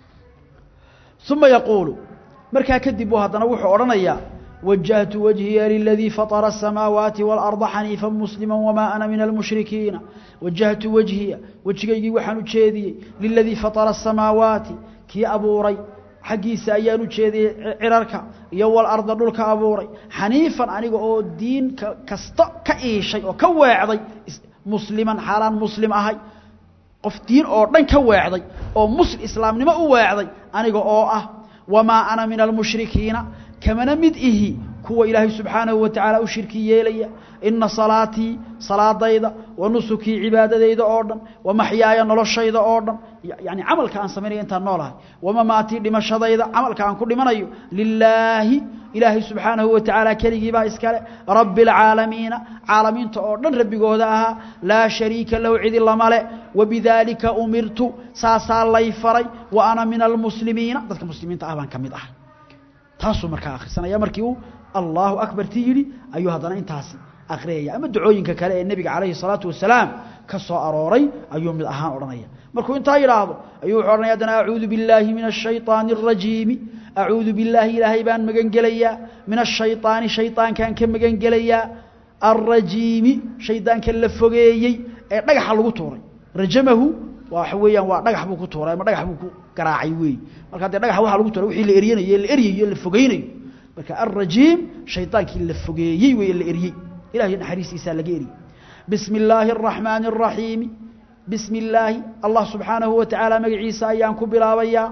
thumma yaqulu markaa kadib uu hadana wuxuu oranayaa wajjahtu wajhiya lilladhi fatara as-samawati wal arda hanifan musliman wama ana min al-mushrikeen wajjahtu wajhiya wajhigaygi waxaan u jeediyay lilladhi fatara as-samawati kii abuuray xaqiisa ayaan u jeediyay cirarka iyo wal arda dhulka abuuray xaniifan aniga oo diin kasta ka iishay oo ka weecday musliman xalan muslim ahay qof diin oo dhan ka weecday oo muslim islaamnimo u weecday aniga oo ah wama ana min al mushrikiina kamana mid ihi kuwa ilaahay subhanahu wa ta'ala u shirki yeelaya inna salati salaadayda wa nusuki ibadadayda oo dhan wa mahyaaya noloshayda oo dhan yani amalka aan sameeyo inta noolahay wama maati dhimashadayda amalka aan ku dhimanayo lillahi ilaahay subhanahu wa ta'ala kaligi ba iskale rabbil alamin alaminta oo dhan rabbigooda aha la sharika lahu cid lamale wa bidalika umirtu saasa lay faray wa ana min al muslimiina dadka muslimiinta ah baan kamid ah taasu marka akhrisanaya markii uu Allahu akbar tiyiri ayuu hadana intaasi akhriyay ama ducooyinka kale ee nabiga kaleey salaatu wasalaam ka soo arooray ayuu mid ahaan oranaya markuu inta yiraahdo ayuu oranaya dana a'uudu billahi minash shaytaanir rajiim a'uudu billahi ilaahay baan magan galaya minash shaytaani shaytaankan ka magan galaya ar-rajiim shaytaanka la fogeeyay ee dhagaxa lagu tuuray rajamahu waxa weeyaan waa dhagax buu ku tuuray ama dhagax buu ku garaacay weey marka hadii dhagax waxa lagu tuuray wixii la eriyanayo la eriyo la fogeynayo marka ar-rajiim shaytaankii la fogeeyay weey la eriyay ilaahay naxariisiisa laga eri bismillaahir rahmaanir rahiim bismillaahi allah subhanahu wa ta'ala magaciisa ayaan ku bilaabaya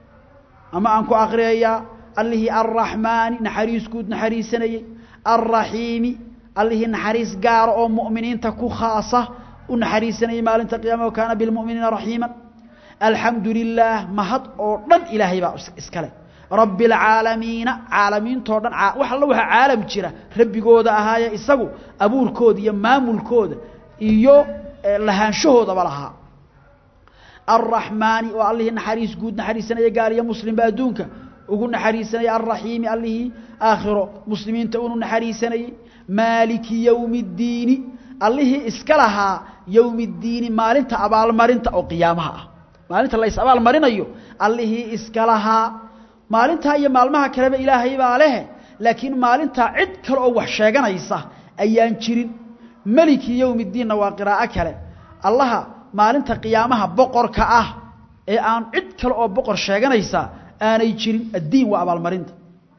ama aan ku aqriyaya allahi ar-rahmaan naxariis guud naxariisanayay ar-rahiim allahi naxariis gaar oo mu'miniinta ku khaasa u naxariisanayay maalinta qiyaamaha kana bil mu'miniina rahiiman alhamdulillah mahad oo dhan ilaahay baa iskale rabbil alamin alamin toodan wax alla waxa caalam jira rabbigooda ahaaya isagu abuurkooda iyo maamulkooda iyo lahaanshahooda balaha arrahmaan wa allahi naxariis guud naxariisanaya gaar iyo muslim ba adduunka ugu naxariisanaya arrahiim allahi aakhiro muslimiinta uu naxariisanay maaliki yawmiddin allahi iskalaha yawmiddin maalinta abaal marinta oo qiyaamaha ah maalinta la is abaal marinayo allahi iskalaha maalinta iyo maalmaha kale ilaahay baa leh laakiin maalinta cid kale oo wax sheeganaysa ayaan jirin maliki yawmiddin waa qiraa'o kale allaha maalinta qiyaamaha boqorka ah ee aan cid kale oo boqor sheeganaysa aanay jirin addiin waa abaal marinta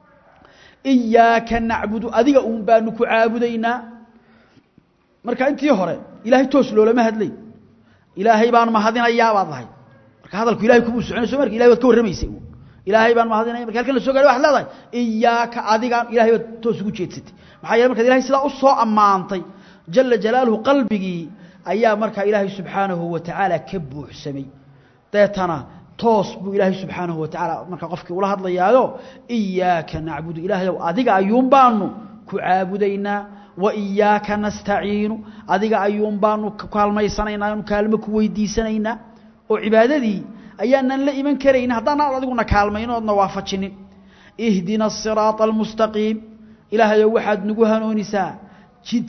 iyaaka na'budu adiga uun baanu ku caabudaynaa marka intii hore ilaahay toos loolama hadlay ilaahay baan mahadinayaa baad lahayd marka hadalku ilaahay ku soconayso marka ilaahay waad ka warramaysay ilaahay baan mahadinay marka halkan la soo gaaray wax leedahay iyaaka adiga ilaahay waad toos ugu jeedsatay maxaa yeelay marka ilaahay sida u soo amaantay jalla jalaaluhu qalbigi ayaa marka ilaahay subhanahu wa ta'ala ka buuxsamay deetana toos buu ilaahay subhanahu wa ta'ala marka qofkii ula hadlayaayo iyaaka na'budu ilaahay adiga ayuun baanu ku caabudaynaa wa iyaaka nastaciinu adiga ayuun baanu ku kaalmaysanaynaa in kaalmo ku weydiisanaynaa oo cibaadadii ayaanan la iman karayna hadana adiguna kaalmayno oo waafajinin ihdina as-siraatal mustaqiim ilaahay waxaad nagu hanuunisaa jidka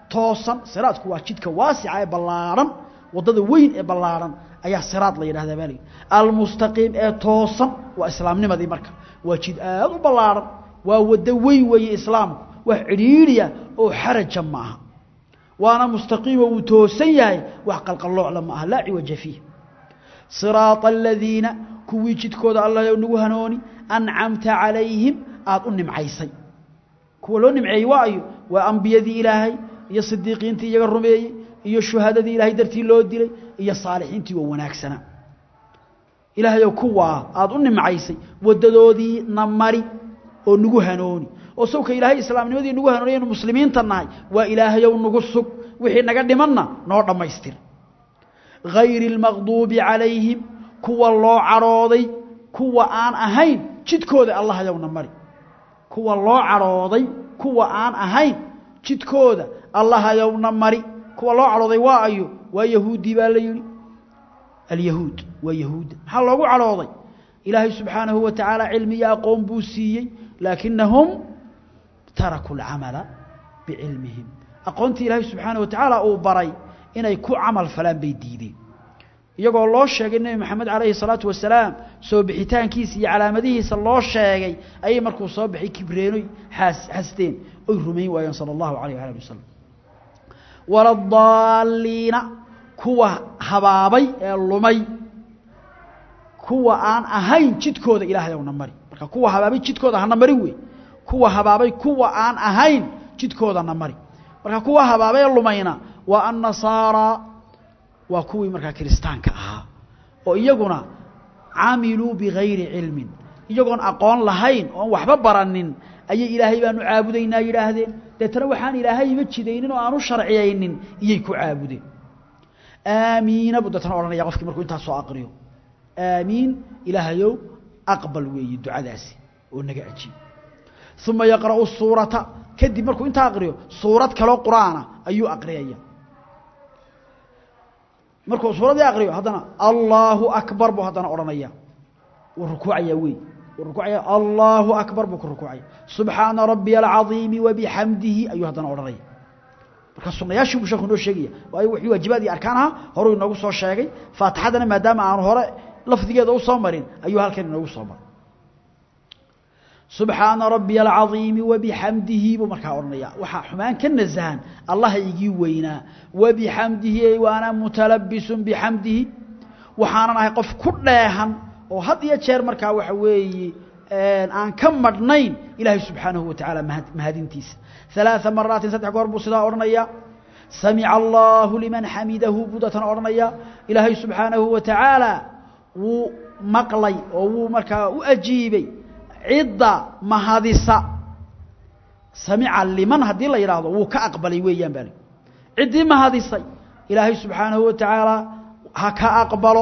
توصن صراط كوا جدك واسع بلارن ودد وين ee ballaaran ayaa siraad la yiraahdaa bali al mustaqim ee toosan waa islaamnimadii marka waa jid aad u ballaaran waa wada weyn weey islaamku wax ciriiriya oo xaraja maaha waana mustaqim oo toosan yahay wax qalqalooc lama ah la ciwaja fihi siraat alladina kuwi jidkooda allah nagu hanooni an'amta alayhim aad u nimcaysay kuwa loo nimceeyay waayo waa anbiyadii ilaahay iyo sidiiqiintii iyaga rumeeyay iyo shuhadadii ilaahay dartii loo dilay iyo saalixiintii oo wanaagsana ilaahay kuwa aad u nimcaysay wadadoodii namari oo nagu hanooni oo sawka ilaahay islaamnimadii nagu hanoonay muslimiinta nahay waa ilaahay oo nagu sug wixii naga dhimanna noo dhameystir غير المغضوب عليهم kuwa loo carooday kuwa aan ahayn jidkooda Allah yow namari kuwa loo carooday kuwa aan ahayn jidkooda Allah yow namari kuwa loo carooday waa ayo waa yahuudi baa la yiri اليهود ويهود maxaa loogu carooday ilaahay subhanahu wa ta'ala cilmi ya aqoon buu siiyay laakinahum taraku al-amala bi'ilmihim aqoonti ilaahay subhanahu wa ta'ala uu baray inay ku amal falan bay diideen iyagoo loo sheegay nabi maxamed kaleey salaatu wasalaam soo bixitaankiisa iyo calaamadihiisa loo sheegay ay markuu soo bixi kibreenoy hasteen oo rumeeyay waayeen sallallahu alayhi wa sallam waladallina kuwa habaabay ee lumay kuwa aan ahayn jidkooda ilaahay oo namari marka kuwa habaabay jidkooda hana mari weey kuwa habaabay kuwa aan ahayn jidkooda namari marka kuwa habaabay lumayna waa an-nasara waa kuwii marka kristaanka ahaa oo iyaguna aamilu bighayri ilmin iyagoon aqoon lahayn oo waxba baranin ayay ilaahay baanu caabudaynaa yiraahdeen deetana waxaan ilaahay ma jidaynin oo aanu sharciyaynin iyay ku caabudeen aamiin budatan oranaya qofkii markuu inta soo aqriyo aamiin ilaahayow aqbal weey ducadaasi oo naga ajiib thumma yaqra'u suurata kadib markuu inta aqriyo suurad kale oo quraana ayuu aqriyaya markuu suurada aqriyo hadana Allahu akbar buu hadana oranaya uu rukuucaya weey uu rukuucaya Allahu akbar buu ku rukuucaya subhana rabbiyal azim wa bihamdihi ayuu hadana oranaya marka sunnayaashu buu sheekhu noo sheegaya waayo wixii waajibaadii arkaanaha hore inoogu soo sheegay faatixadana maadaama aan hore lafdigeeda u soo marin ayuu halkan inoogu soo maray subhana rabbiyal azim wa bihamdihi buu marka oranaya waxa xumaan ka nazahan allah igi weyna wa bihamdihi wa ana mutalabbisun bihamdihi waxaan ahay qof ku dheehan oo had iyo jeer marka waxa weeye aan ka madnayn ilaahay subhanahu wa ta'ala mahadintiisa ثلاث مرات صدق قرب صدا أرنيا سمع الله لمن حمده بدة أرنيا إلهي سبحانه وتعالى ومقلي ومركا وأجيبي عدة مهادسة سمع لمن هدي الله يراضه وكأقبلي ويان بالي عدة مهادسة إلهي سبحانه وتعالى هكا أقبله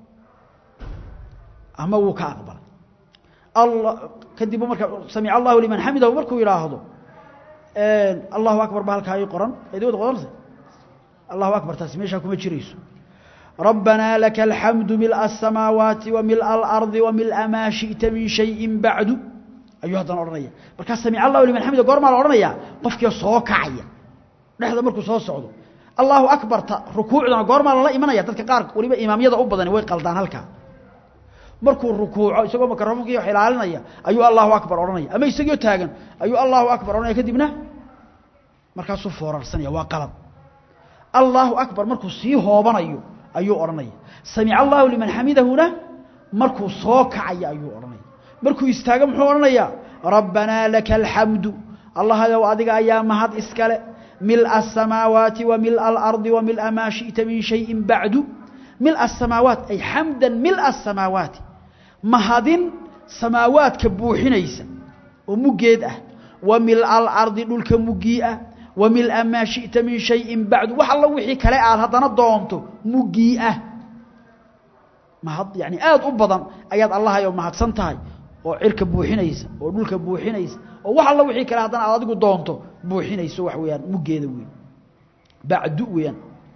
أما وكأقبل الله كذب مركا سمع الله لمن حمده ومركا يراضه الله أكبر بهالك هاي قرن يدود قرنه الله أكبر تسميشها كم تشريس ربنا لك الحمد ملء السماوات وملء الأرض وملء ما شئت من شيء بعد أيها الأرضية بركة سمع الله لمن حمده قرن الأرضية قفك صوك عيا نحن مركو صوت صعود الله أكبر ركوعنا قرن الله إيمانا يتذكر قارك ولما إمامية أبدا ويقلدان هالك markuu rukuuco isagoo makaramuga iyo xilaalinaya ayuu Allahu akbar oranaya ama isagoo taagan ayuu Allahu akbar oranaya kadibna markaas uu foorarsanaya waa qalad Allahu akbar markuu sii hoobanayo ayuu oranaya sami Allahu liman hamidahuna markuu soo kacay ayuu oranaya markuu istaago muxuu oranaya rabbana lakal hamdu Allah yow adiga ayaa mahad iskale mil as-samawati wa mil al-ardi wa mil ma shi'ta min shay'in ba'du mil as-samawati ay hamdan mil as-samawati mahadin samaawaadka buuxinaysa oo mugeed ah wa mil al-ardi dhulka mugii'a wa mil ma shi'ta min shay'in ba'd wax alla wixii kale aad hadana doonto mugii'a mahad yani aad u badan ayaad Allah ayo mahadsan tahay oo cirka buuxinaysa oo dhulka buuxinaysa oo wax alla wixii kale hadana aad adigu doonto buuxinayso wax weeyaan mugeeda weey ba'du weeyaan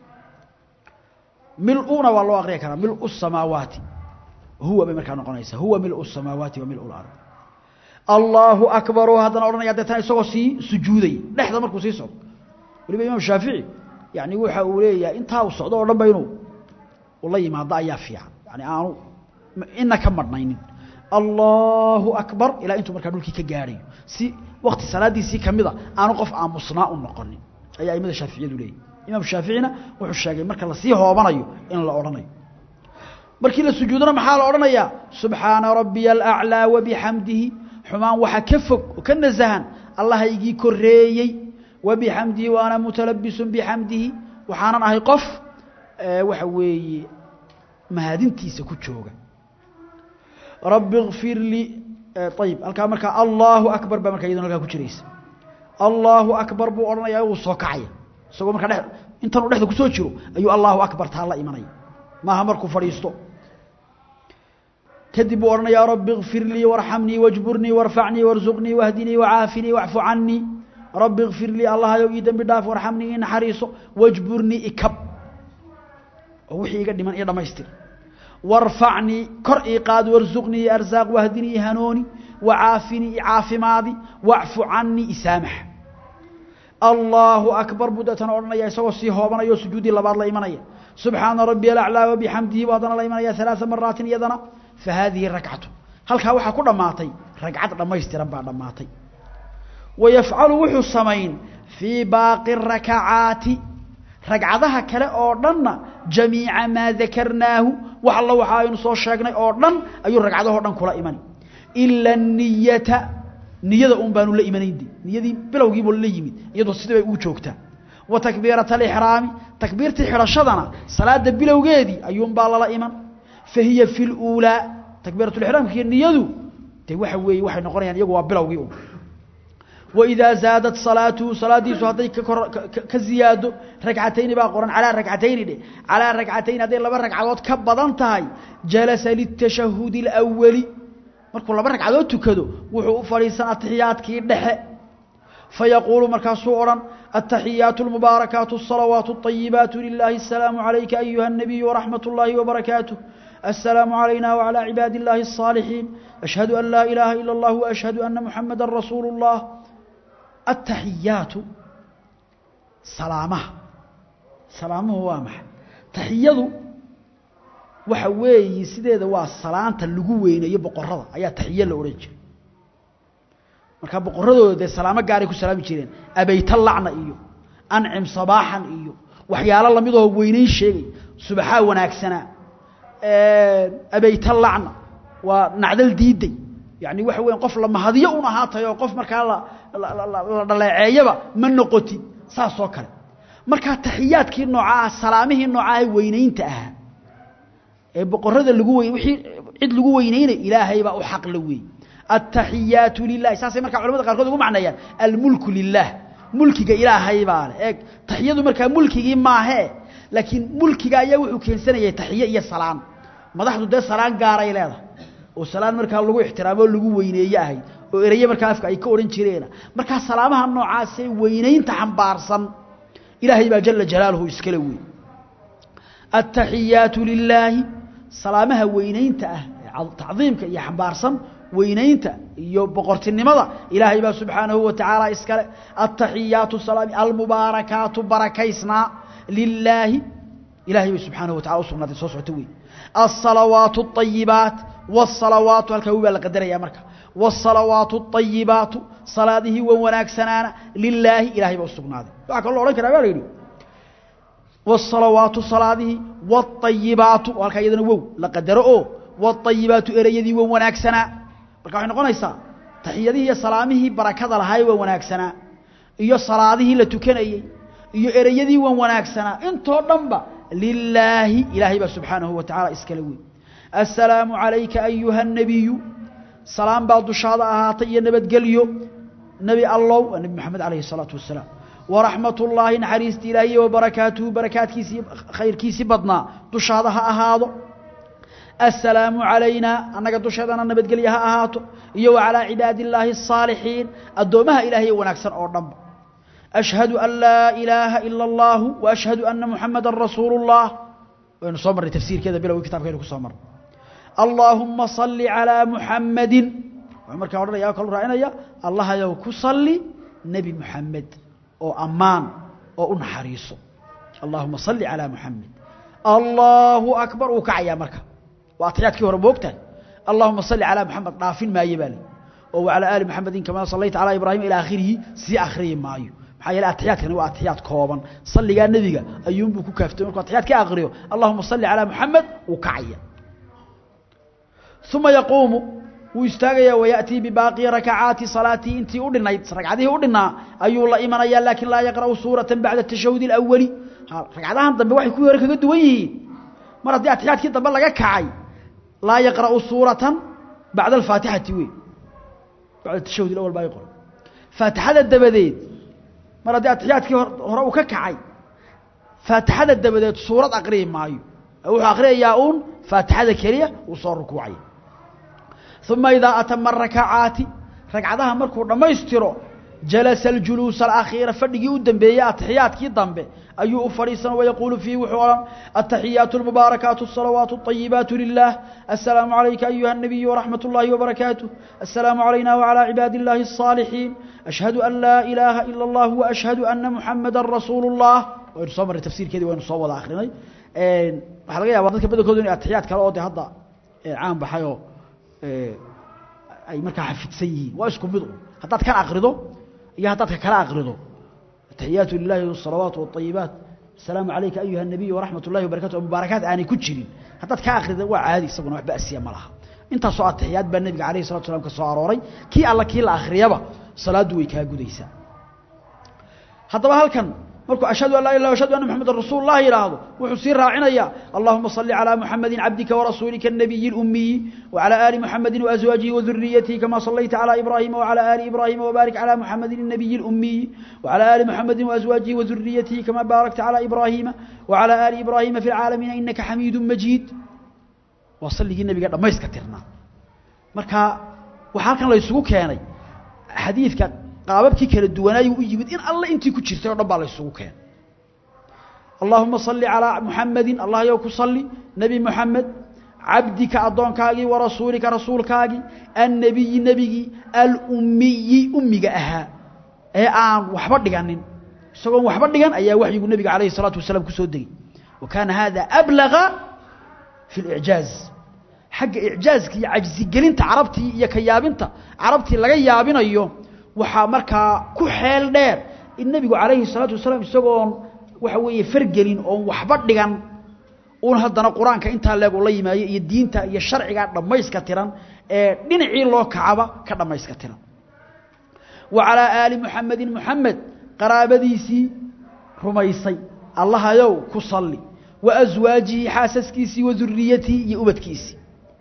mil'una wallahu aqriya kana mil'u as-samawati هو بمكان قنيسة هو ملء السماوات وملء الأرض الله أكبر وهذا أورنا يدتنا يسوع سي سجودي لحظة مركو سي صوت waliba imaam shaafici yani waxa uu leeyahay inta uu socdo oo dhanba inuu wala yimaado ayaa fiican yani aanu inna ka marnaynin Allahu akbar ila intuu markaa dhulkii ka gaaray si waqti salaadiisii kamida aanu qof aamusnaa u noqonin ayaa imada shaaficiyadu leeyahay imaam shaaficina wuxuu sheegay marka la sii hoobanayo in la oranayo markii la sujuudana maxaa la oranayaa subhana rabbiyal a'la wa bihamdihi xumaan waxa ka fog ka nazahan allah aygi koreeyay wa bihamdihi wa ana mutalabbisun bihamdihi waxaan ahay qof waxa weeye mahadintiisa ku jooga rabbi ighfir li طيب halka marka Allahu akbar ba marka iyadana ku jireysa Allahu akbar buu oranayaa uu soo kacay isagoo marka dhex intan uu dhexda ku soo jiro ayuu Allahu akbar taala imanay maaha markuu fariisto kadib uu oranayaa rabbi ighfir li warhamni wajburni warfa'ni warzuqni wahdini wa'afini wa'fu 'anni rabbi ighfir li Allah ayu dambi dhaaf warhamni in hariso wajburni ikab oo wixii iga dhiman ee dhameystir warfa'ni kor iqaad warzuqni arzaaq wahdini hanoni wa'afini i'afimadi wa'fu 'anni isamah Allahu akbar budatan oranayaa isagoo si hoobanayo sujuudi labaad la imanaya subhana rabbiyal a'la wa bihamdihi wa adana la imanaya thalath marratin yadana فهذه ركعته halka waxa ku dhamaatay ragcad dhameystiran baa dhamaatay wayafcalu wuxuu sameyn fi baaqi rak'aati ragcadaha kale oo dhanna jamii'a ma dhakarnaahu wax alla waxa aynu soo sheegnay oo dhan ayuu ragcadaha oo dhan kula iman illa niyyata niyada uun baanu la imanaydi niyadii bilowgii buu la yimid iyadoo sidii bay u joogtaa wa takbiratul ihraam takbirtii xirashadana salaada bilowgeedii ayuun baa la iman فهي في الأولى تكبيرة الإحرام هي النية تي waxa weey waxay noqonayaan iyagu waa bilowgii oo وإذا زادت صلاته صلاتي سوادي ka ziyaado ragcatayn baa qoran ala ragcatayn ala ragcatayn haday laba ragcadood ka badan tahay jalasa litashahhud alawwali markuu laba ragcadood tukado wuxuu u fariisan athiyaadkii dhexe فيقول markaasuu oran التحيات المباركات الصلوات الطيبات لله السلام عليك أيها النبي ورحمة الله وبركاته السلام علينا وعلى عباد الله الصالحين أشهد أن لا إله إلا الله وأشهد أن محمد رسول الله التحيات سلامه سلامه وامح تحيات وحوي سيده waa salaanta lagu weynayo boqorada ayaa taxiye la oran jiray marka boqoradooda salaamo gaar ah ku salaami jireen abayta lacna iyo ancim sabaahan iyo waxyaalo lamid oo weynayn sheegay subaxa wanaagsana ee abayta lacna waa nacdal diiday yaani waxa weyn qof la mahadiyo una haatayo qof marka la la dhaleeceeyaba ma noqoti saas oo kale marka taxiyaadkii nooca salaamihii nooca weynaynta ah ee boqorada lagu weyn wixii cid lagu weynaynay ilaahay baa u xaq la weey التحيات لله ساسي marka culimada qaar kood ugu macnayaan الملك لله mulkiga ilaahay baa eeg taxiyadu marka mulkigi ma aha laakiin mulkiga ayaa wuxuu keensanayay taxiye iyo salaam madaxdu de salaam gaaray leedahay oo salaam marka lagu ixtiraamo lagu weyneeyahay oo ereeye marka afka ay ka oran jireen marka salaamaha noocaas ay weynaynta xambaarsan ilaahay baa jalla jalaaluhu iskala weey التحيات لله salaamaha weynaynta ah taadiimka iyo xambaarsan weynaynta iyo boqortinimada ilaahay baa subhanahu wa ta'ala iskale at-tahiyatu salami al-mubarakatu barakaysna lillahi ilaahay subhanahu wa ta'ala sunnada soo socota weey as-salawatu at-tayyibat was-salawatu halka uu la qadaraya marka was-salawatu at-tayyibatu salaadihi wa wanaagsanaana lillahi ilaahay baa sugnaaday waxa kale oo oran karaa baa leeyahay was-salawatu salaadihi wat-tayyibatu halka iyadana wow la qadaro oo wat-tayyibatu erayadii wa wanaagsana marka waxay noqonaysaa taxiyadihi iyo salaamihii barakada lahaay waa wanaagsana iyo salaadihii la tukanayay iyo erayadii waa wanaagsana intoo dhanba lillahi ilaahi ba subhanahu wa ta'ala iskala weey assalaamu alayka ayyuhan nabiy salaam baa dushaada ahaatay iyo nabadgeliyo nabi allah nabi maxamed alayhi salatu wassalaam wa rahmatullahi naharisti ilaahi wa barakatuhu barakatkiisi khayrkiisi badna dushaada ha ahaado السلام علينا أنك تشهدنا نبتقليها أهاتو إيو على عباد الله الصالحين الدومها إلهي ونكسر أردب أشهد أن لا إله إلا الله وأشهد أن محمد رسول الله ونصمر تفسير كذا بلا كتاب كذا كصمر اللهم صل على محمد وعمر كان يا كل رأينا يا الله يوك صلي نبي محمد أو أمان oo u naxariiso Allahumma salli ala Muhammad Allahu akbar oo kacaya marka waa atiyadkii hore moogtahay Allahumma salli ala Muhammad dhaafin ma yibali oo ala ali Muhammadin kama sallayta ala Ibrahim ila akhirih si akhriye maayo maxaa yeelay atiyadkani waa atiyad kooban salliga nabiga ayuun buu ku kaaftay marka atiyadkii akhriyo Allahumma salli ala Muhammad oo kacaya ثم يقوم ويستاغيا وياتي بباقي ركعات صلاتي انتي ودنايت ركعتي ودنا ايو لا ايمانيا لكن لا يقرأ سوره بعد التشهد الاولي ركعتان dambe waxay ku yar kaga duwan yihiin mar hadii atixaadkii dambe laga kacay la yaqra suratan ba'da al-fatihati wi ba'da التشهد الاول baa yaqra fatihada dabadeed mar hadii atixaadkii hore uu ka kacay fatihada dabadeed suurad aqriin maayo wuxuu aqriyaa uun fatihada kaliya uu soo rukuucay ثم إذا أتم الركعات ركعتها مركو دميستيرو جلس الجلوس الأخير فدغي ودنبيه اتحيات كي دنبه ايو فريسن ويقول فيه وحورا التحيات المباركات الصلوات الطيبات لله السلام عليك أيها النبي ورحمة الله وبركاته السلام علينا وعلى عباد الله الصالحين أشهد أن لا إله إلا الله وأشهد أن محمد رسول الله ويرسمر التفسير كذي وينصوض آخرين waxaa laga yaabaa dadka badalkooda in atiyaad kale oo hadda caan baxayo ay markaa xafidsan yihiin waa isku mid haddaad kan aqrido iyo haddaad ka kala aqrido tahiyatu lillahi was-salawatu wat-tayyibat assalamu alayka ayuha an-nabiy wa rahmatullahi wa barakatuh mubarakat aani ku jirin haddaad ka aqrido waa caadi isaguna waxba asiya malaha inta soo atahiyad baa nabiga kaleey sallallahu alayhi wasallam ka soo arooray ki alla ki la akhriyaba salaadu way ka gudaysaa haddaba halkan markuu ashhadu an la ilaha illa ashhadu anna muhammadar rasuulullah yiraahdo wuxuu sii raacinaya allahumma salli ala muhammadin abdika wa rasulika an-nabiyil ummi wa ala ali muhammadin wa azwajihi wa dhurriyyatihi kama sallaita ala ibrahima wa ala ali ibrahima wa barik ala muhammadin an-nabiyil ummi wa ala ali muhammadin wa azwajihi wa dhurriyyatihi kama barakta ala ibrahima wa ala ali ibrahima fil alamin innaka hamidum majid wa salli nabiga dhamayska tirna marka waxa halkan la isugu keenay xadiidka qaababkii kala duwanay uu yimid in alla intii ku jirtay oo dhanba la isugu keen Allahumma salli ala Muhammadin Allah yow ku salli nabi Muhammad abdika adoonkaagi wa rasuulika rasuulkaagi an-nabiy nabigi al-ummi ummiga aha ee aan waxba dhiganin isagoo waxba dhigan ayaa waxyigu nabiga kaleey salaatu wasalaam ku soo degay wa kana hada ablagha fi al-i'jaz xagga i'jazki iyo ajzi gelinta arabti iyo ka yaabinta arabti laga yaabinayo waxa markaa ku xeel dheer in nabigu kaleey salaatu wasalaam isagoo waxa weeye fargelin oo waxba dhigan oo haddana quraanka inta leeg uu la yimaayay iyo diinta iyo sharciga dhamayska tiran ee dhinacii loo kacaba ka dhamayska tiran wa ala ali muhammadin muhammad qaraabadiisi rumaysay allah ayow ku salli wa azwaajihi xaasaskiisi wa dhurriyyati iyo ubadkiisi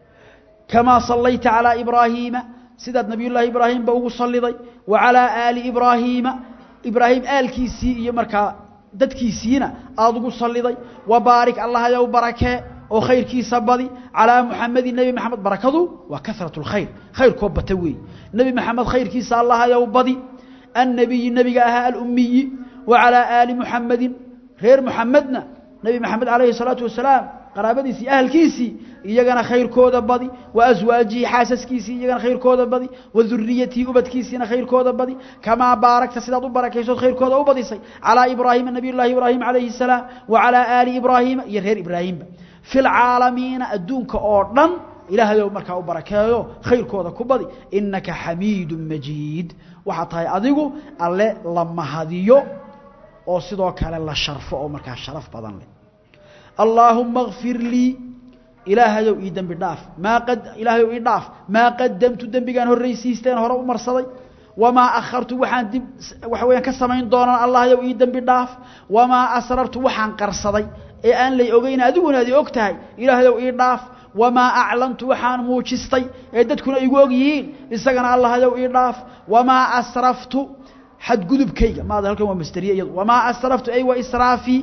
kama sallayta ala ibrahima سيدنا نبي الله إبراهيم بأوه صلي وعلى آل إبراهيم إبراهيم آل كيسي يمركا دد كيسينا أضغو صلي وبارك الله يو بركة وخير كيسا بضي على محمد النبي محمد بركته وكثرة الخير خير كوبة توي نبي محمد خير كيسا الله يو بضي النبي النبي جاءها الأمي وعلى آل محمد غير محمدنا نبي محمد عليه الصلاة والسلام قرابتي أهل كيسي iyagana khayrkooda badi wa azwaaji xaasaskiisi iyagana khayrkooda badi wa dhurriyyati ubadkiisina khayrkooda badi kama baarakta sidaad u barakayso khayrkooda u badisay ala ibrahim nabiyullaahi ibrahim alayhi salaam wa ala ali ibrahim iyo reer ibrahim fil alamin adduunka oo dhan ilaahay markaa u barakeeyo khayrkooda ku badi innaka hamidum majid waxa tahay adigu alle la mahadiyo oo sidoo kale la sharfo oo markaa sharaf badan leh allahumma ighfir li إلهي يو إيدن بداف ما قد إلهي يو إيداف ما قدمت دنبيغان هريسيستين هرا ومرصدي وما أخرت وحان دب وحوين كسمين دونا الله يو إيدن بداف وما أسررت وحان قرصدي إيه أن لي أغينا أدونا دي أكتاي إلهي يو إيداف وما أعلنت وحان موجستي إيه دادكونا يقوغيين إساقنا الله يو إيداف وما أسرفت حد قدب كيغا ماذا هلكم ومستريا وما أسرفت أي وإسرافي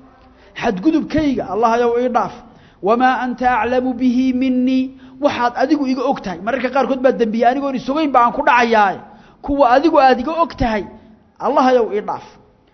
حد قدب كيغا الله يو إيداف وما أنت أعلم به مني وحد أديكو إيغا أكتاي مركا قاركود با دنبيا أنيغو نسوغين بان كو دعياي كوا أديكو أديكو أكتاي الله يو إيداف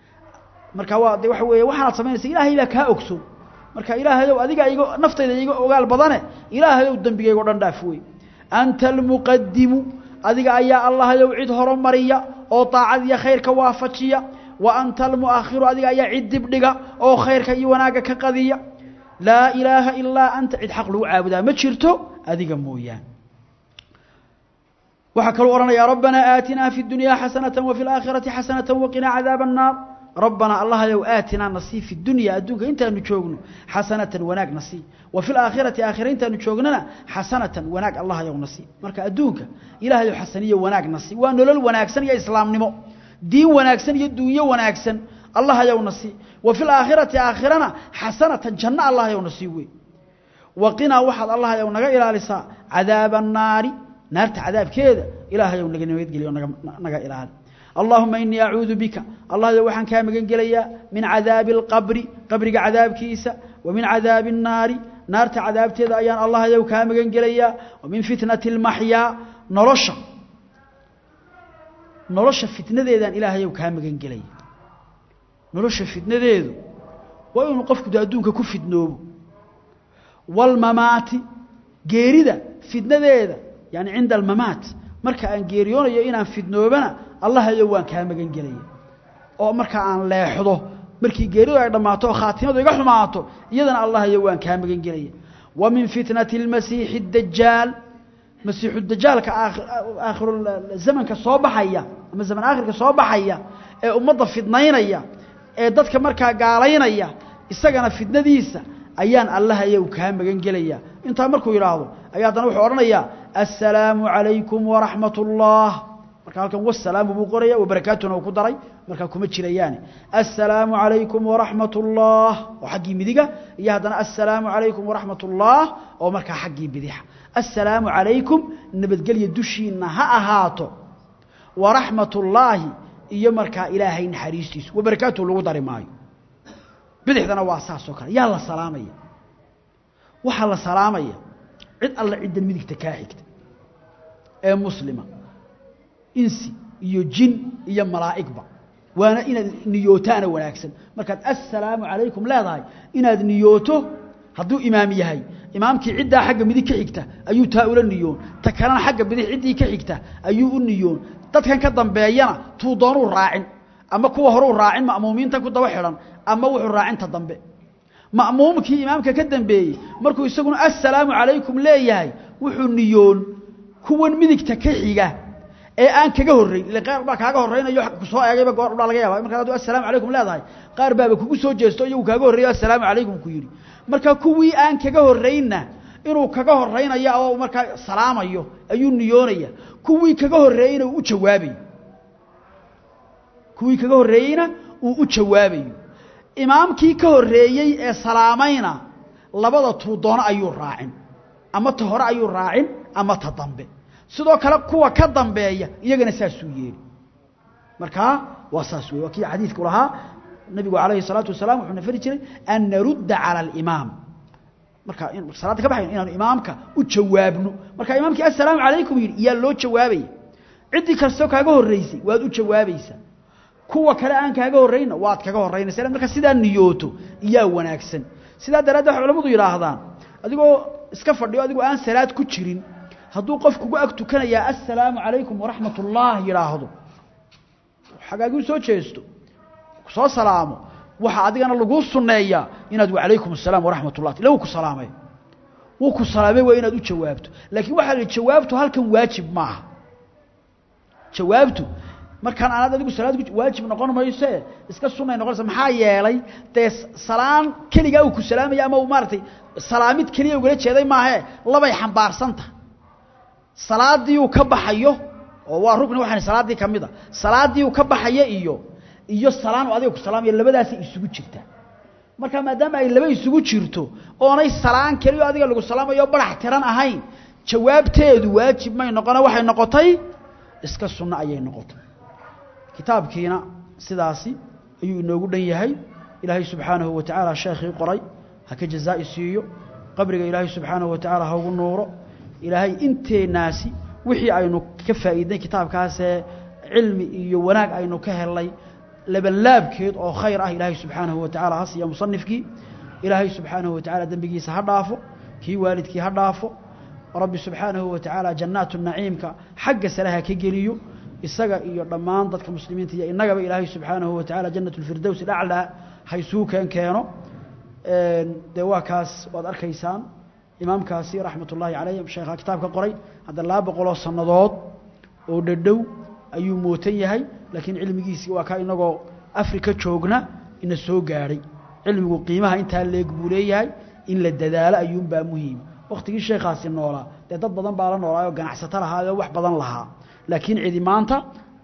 marka waa waxa weeye waxaad sameynaysaa ilaahay baa ka ogso marka ilaahay adiga iigo naftayda iigo ogaal badane ilaahay dambigaygo dhan dhaaf weey antal muqaddimu adiga ayaa allah yow cid horumariya oo taacad iyo khayrka waafajiya وأنت المؤخر أذيك أي عد بدقة أو خيرك أي وناك كقضية لا إله إلا أنت عد حق له عابدا ما تشرته أذيك مويان وحكى ورنا يا ربنا آتنا في الدنيا حسنة وفي الآخرة حسنة وقنا عذاب النار ربنا الله يو آتنا نصيب في الدنيا أدونك أنت نشوغنا حسنة وناك نصيب وفي الآخرة آخرة أنت نشوغنا حسنة وناك الله يو نصيب مركا أدونك إله يو حسنية وناك نصيب وأنه لل وناك سن يا إسلام نمو دين وناك سن يدوية وناك سن الله يو نصيب وفي الآخرة آخرنا حسنة جنة الله يو نصيب وقنا واحد الله يو نغا إلى لسا عذاب النار نارت عذاب كذا إله يو نغا نويد قليل نغا إلى اللهم إني أعوذ بك الله يو وحن كامل قليا من عذاب القبر قبر عذاب كيسا ومن عذاب النار نارت عذاب كذا أيان الله يو كامل قليا ومن فتنة المحيا نرشا نرشا فتنة ذي إله يو كامل قليا نرشا فتنة ذي وإن قفك دادونك كفت نوب والممات جيردا فتنة ذي يعني عند الممات marka aan geeriyoonayo inaan fidnoobana Allah ayaa waan ka magan galay oo marka aan leexdo markii geeridu ay dhamaato khaatimadu iga xumaato iyadana Allah ayaa waan ka magan galay wa min fitnati al-masih ad-dajjal masih ad-dajjal ka aakhir zamanka soo baxaya ama zaman aakhirka soo baxaya ee ummadda fidnaynaya ee dadka marka gaalaynaya isagana fidnadiisa ayaan Allah ayaa ka magan galaya inta markuu yiraahdo ayaa dan wuxuu oranayaa السلام عليكم ورحمة الله marka halkan wasalaam buu qoraya oo barakaatuna uu ku daray marka kuma jirayaan assalamu alaykum wa rahmatullah oo xaqi midiga iyo hadana assalamu alaykum wa rahmatullah oo marka xaqi bidixa assalamu alaykum nabadgelyo dushiina ha ahaato wa rahmatullah iyo marka ilaahay naxariistiisa wa barakaatu lagu daray maayo bidixdana waa saas oo kale yaa la salaamaya waxa la salaamaya cid alla cid midigta ka xigta ee muslima insi iyo jin iyo malaa'igba waana inaad niyootaana wanaagsan markaad assalaamu alaykum leedahay inaad niyooto haduu imaam yahay imaamkii cidda xagga midig ka xigta ayuu taa ula niyoon ta kalena xagga bidix cidii ka xigta ayuu u niyoon dadkan ka dambeeyana tuu doonu raacin ama kuwa hore u raacin ma'muumiinta ku daba xiran ama wuxuu raacin ta dambe ma'muumkii imaamka ka dambeeyay markuu isaguna assalaamu alaykum leeyahay wuxuu niyoon kuwan midigta ka xiga ee aan kaga horeey ila qaar ba kaaga horeynayo ku soo eegayba goor dhal laga yaabaa marka aad assalaamu alaykum leedahay qaar baa kugu soo jeesto iyo kaaga horeeyo assalaamu alaykum ku yiri marka kuwii aan kaga horeyna inuu kaga horeynayo oo marka salaamayo ayuu niyoonaya kuwii kaga horeeyna uu u jawaabayo kuwii kaga horeeyna uu u jawaabayo imaamkii ka horeeyay ee salaamayna labada tuudoona ayuu raacin ama ta hore ayuu raacin ama ta dambe sidoo kale kuwa ka dambeeya iyagana saas u yeeri marka waa saas weey wakii xadiisku lahaa nabigu kaleey salaatu wasalaam wuxuu nafari jiray an narudda ala al-imam marka in salaada ka baxay inaan imaamka u jawaabno marka imaamkii assalaamu alaykum yiri yaa loo jawaabay cidii kasto kaaga horeysay waad u jawaabaysaa kuwa kale aan kaaga horeyna waad kaga horeynaysaa marka sidaa niyooto iyaa wanaagsan sidaa daraadda culimadu yiraahdaan adigoo iska fadhiyo adigoo aan salaad ku jirin hadduu qofku ugu ag tukanaya assalaamu alaykum wa rahmatullah yiraahdo xagaagu soo jeesto soo salaamo waxa adigana lagu sunneeyaa inaad wa alaykum assalaam wa rahmatullah law ku salaamay wuu ku salaamay waa inaad u jawaabto laakiin waxa la jawaabto halkan waajib maaha jawaabtu markaan aan adigu salaad waajib noqon mayso iska sunnay noqonaysa maxaa yeelay tes salaan kaliya uu ku salaamay ama uu maartay salaamid kaliya uga jeeday maahe labay xambaarsanta salaadii uu ka baxayo oo waa rukni waxaan salaadii kamida salaadii uu ka baxayo iyo iyo salaan adigu ku salaamay labadaas isugu jirta marka maadaama ay laba isugu jirto oonay salaan kaliya adiga lagu salaamayo barax tiran ahayn jawaabteedu waajib ma noqona waxay noqotay iska sunna ayay noqotay kitaabkiina sidaasi ayuu inoogu dhan yahay ilaahay subxaanahu wa ta'ala sheekhi qoray haka jazaa siiyo qabriga ilaahay subxaanahu wa ta'ala ha ugu nuuro ilaahay inteenaasi wixii aynu ka faa'iiday kitaabkaas ee cilmi iyo wanaag aynu ka helay laban laabkeed oo khayr ah ilaahay subxaanahu wa ta'ala hasiya musannifkii ilaahay subxaanahu wa ta'ala dambigiisa ha dhaafo kii waalidkii ha dhaafo rabbi subxaanahu wa ta'ala jannaatu naciimka xagga salaha ka geliyo isaga iyo dhammaan dadka muslimiinta iyo inagaba ilaahay subxaanahu wa tacaala jannatul firdaws alaclaa haysuu keen keeno dee waa kaas waad arkaysaan imaamkaasi raxmatullaahi calayh sheekha kitaabka qoray hadda laba boqoloo sannadood oo dhadhow ayuu mootan yahay laakiin cilmigiisii waa kaa inagoo afrika joogna ina soo gaadhay cilmigu qiimaha intaa leeg buu leeyahay in la dadaalo ayuunbaa muhiim waktigii sheekhaasi noolaa dee dad badan baa la noolaayoo ganacsato lahaayoo wax badan lahaa laakiin cidi maanta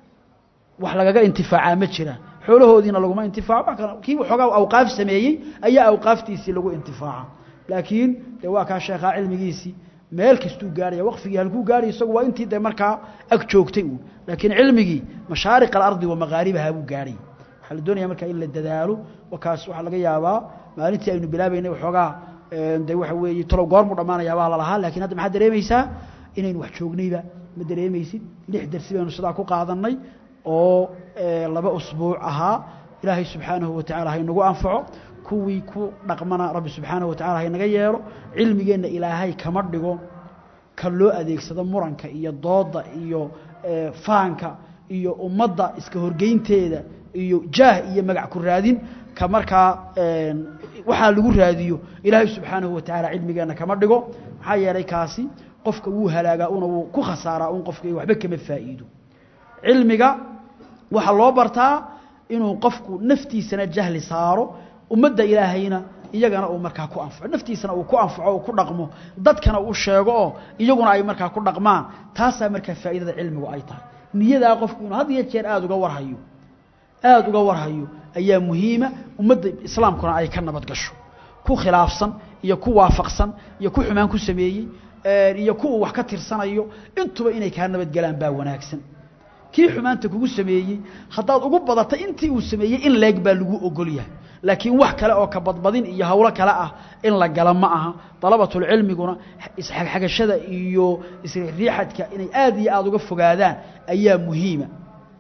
wax lagaga intifaacaa ma jiraan xoolahoodiina laguma intifaaco kii waxoogaa awqaaf sameeyey ayaa awqaaftiisii lagu intifaaca laakiin dee waa kaa sheekhaa cilmigiisii meel kastuu gaaraya waqfigii halkuu gaaraya isagu waa intii dee markaa ag joogtay uun laakiin cilmigii mashaariq alardi wa maqaaribaha buu gaarayay waxaa la doonaya markaa in la dadaalo wakaas waxaa laga yaabaa maalintii aynu bilaabaynay waxoogaa dee waxa weeye talow goormuu dhammaanayaa baa la lahaa laakiin hadda maxaad dareemaysaa inaynu wax joognayba ma dareemaysid lix darsi baynu sidaa ku qaadannay oo laba usbuuc ahaa ilaahay subxaanahu wa tacaala haynagu anfaco kuwii ku dhaqmana rabbi subxaanahu wa tacala haynaga yeelo cilmigeenna ilaahay kama dhigo ka loo adeegsado muranka iyo dooda iyo faanka iyo ummadda iska horgeynteeda iyo jaah iyo magac ku raadin ka markaa waxaa lagu raadiyo ilaahay subxaanahu wa tacaala cilmigeenna kama dhigo maxaa yeelay kaasi qofka wuu halaagaa una wuu ku khasaaraa un qofka waxba kama faa'iido cilmiga waxaa loo bartaa inuu qofku naftiisana jahli saaro ummadda ilaahayna iyagana uu markaa ku anfaco naftiisana uu ku anfaco uu ku dhaqmo dadkana uu sheego oo iyaguna ay markaa ku dhaqmaan taasaa markaa faa'iidada cilmigu ay tahay niyadaa qofku inuu had iyo jeer aada uga warhayo aada uga warhayo ayaa muhiima ummadda islaamkuna ay ka nabad gasho ku khilaafsan iyo ku waafaqsan iyo ku xumaan ku sameeyey iyo ku wax ka tirsanayo intuba inay kaa nabadgalaan baa wanaagsan kii xumaanta kugu sameeyey haddaad ugu badatay intii uu sameeyey in leeg baa lagu ogol yahay laakiin wax kale oo ka badbadin iyo hawlo kale ah in la gala ma aha dalabatul cilmiguna isxagxagashada iyo isriixadka inay aad iyo aad uga fogaadaan ayaa muhiima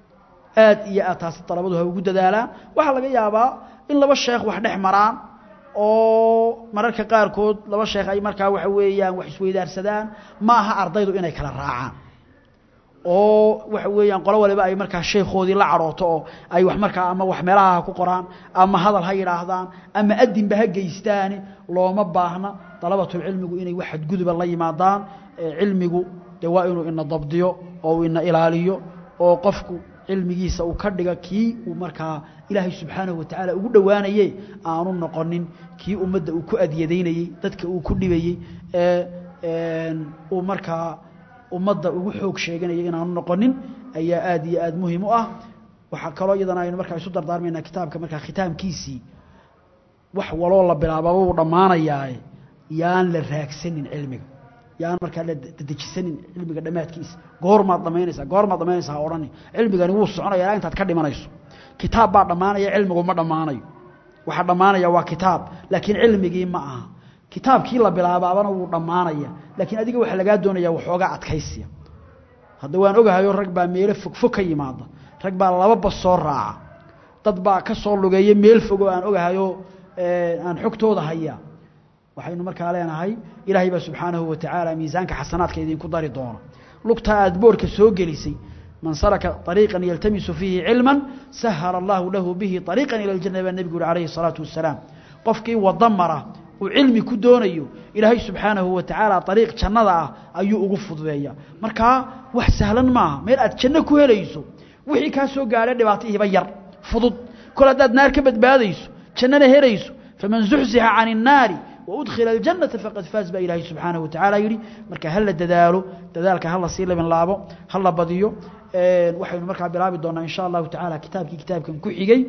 aad iyo aad taas talabadu ha ugu dadaalaan waxa laga yaabaa in laba sheekh wax dhex maraan oo mararka qaarkood laba sheekh ay markaa waxa weeyaan wax isweydaarsadaan ma aha ardaydu inay kala raacaan oo waxa weeyaan qolo waliba ay markaa sheekhoodii la carooto oo ay wax markaa ama wax meelaha ku qoraan ama hadal ha yiraahdaan ama adinba ha geystaan looma baahna talabatul cilmigu inay wax xadgudub la yimaadaan cilmigu de waa inuu ina dabdiyo oo ina ilaaliyo oo qofku cilmigiisa uu ka dhiga kii uu markaa ilaahay subxaanahu wa tacaala ugu dhowaanayay aanu noqonin kii ummadda uu ku adyadeynayey dadka uu ku dhibayey ee uu markaa ummadda ugu xoog sheeganaya inaanu noqonin ayaa aad iyo aad muhiim u ah waxa kaloo iyadana aynu markaa isu dardaarmaynaa kitaabka markaa khitaamkiisii wax waloo la bilaababa uu dhammaanayaa yaan la raagsanin cilmiga yaan markaa la dedejisanin cilmiga dhammaadkiisa goormaad dhammaynaysaa goormaad dhammaynaysaa odhani cilmigani wuu soconayaa intaad ka dhimanayso kitaab baa dhammaanaya cilmigu ma dhammaanayo waxa dhammaanaya waa kitaab laakiin cilmigii ma aha kitaabkii la bilaabaabana wuu dhammaanaya laakiin adiga waxa lagaa doonayaa waxoogaa adkaysiya hadda waan ogahayo rag baa meelo fogfog ka yimaada rag baa laba bas soo raaca dad baa ka soo lugeeya meel fog oo aan ogahayo aan xogtooda hayaa waxaynu markaa leenahay ilaahay baa subxaanahu wa tacaala miisaanka xasanaadka idinku dari doono lugta aad boorka soo gelisay man salaka طريقا يلتمس فيه علما سهل الله له به طريقا إلى الجنة النبي عليه الصلاة والسلام qofkii wadamara uu cilmi ku doonayo ilaahay subxaanahu wa tacaala طريق jannada ah ayuu ugu fududeeyaa marka wax sahlan ma meel aad janno ku helayso wixii ka soo gaaray dhibaatooyiba yar fudud kala dad naar ka badbaadayso jannana helayso faman zuhziha 'anil naari وأدخل الجنة فقد فاز بها إلهي سبحانه وتعالى يري مركا هلا ددالو ددالك هلا سيلا من لابو هلا بديو أه وحين مركا بلابي دونا إن شاء الله تعالى كتابك كتابك كحيجي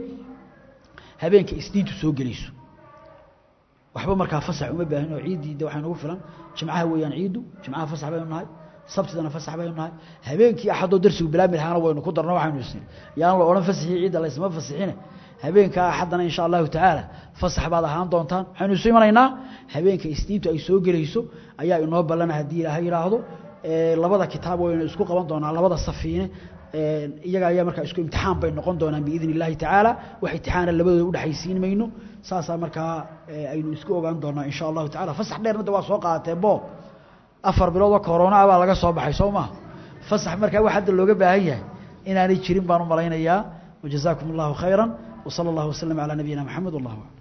هبينك إسنيتو سوق جليسو وحبا مركا فسح ومبه إنه عيدي ده وحين نقول فلان جمعها ويان عيدو جمعها فسح بينهم هاي سبت أنا فسح بينهم هاي هبينك أحد درس بلابي الحين وين قدر نوع من السنين يعني الله أنا فسح عيد الله اسمه فسحينه habeenka xadana insha Allah ta'ala fasax baad ahaan doontaan waxaanu soo imanaynaa habeenka isniintu ay soo galayso ayaa inoo ballan hadii Ilaahay yiraahdo ee labada kitaab oo isku qaban doonaa labada safiine ee iyaga ayaa markaa isku imtixaan bay noqon doonaan biidin Ilaahay ta'ala wax imtixaan labadooda u dhaxaysiin mayno saasa markaa aynu isku ogaan doonaa insha Allah ta'ala fasax dheerna waa soo qaatay bo afar bilood oo corona baa laga soo baxay Soomaa fasax markaa wax hadda looga baahan yahay inaanay jirin baan u malaynayaa. وجزاكم الله خيرا وصلى الله وسلم على نبينا محمد والله أعلم.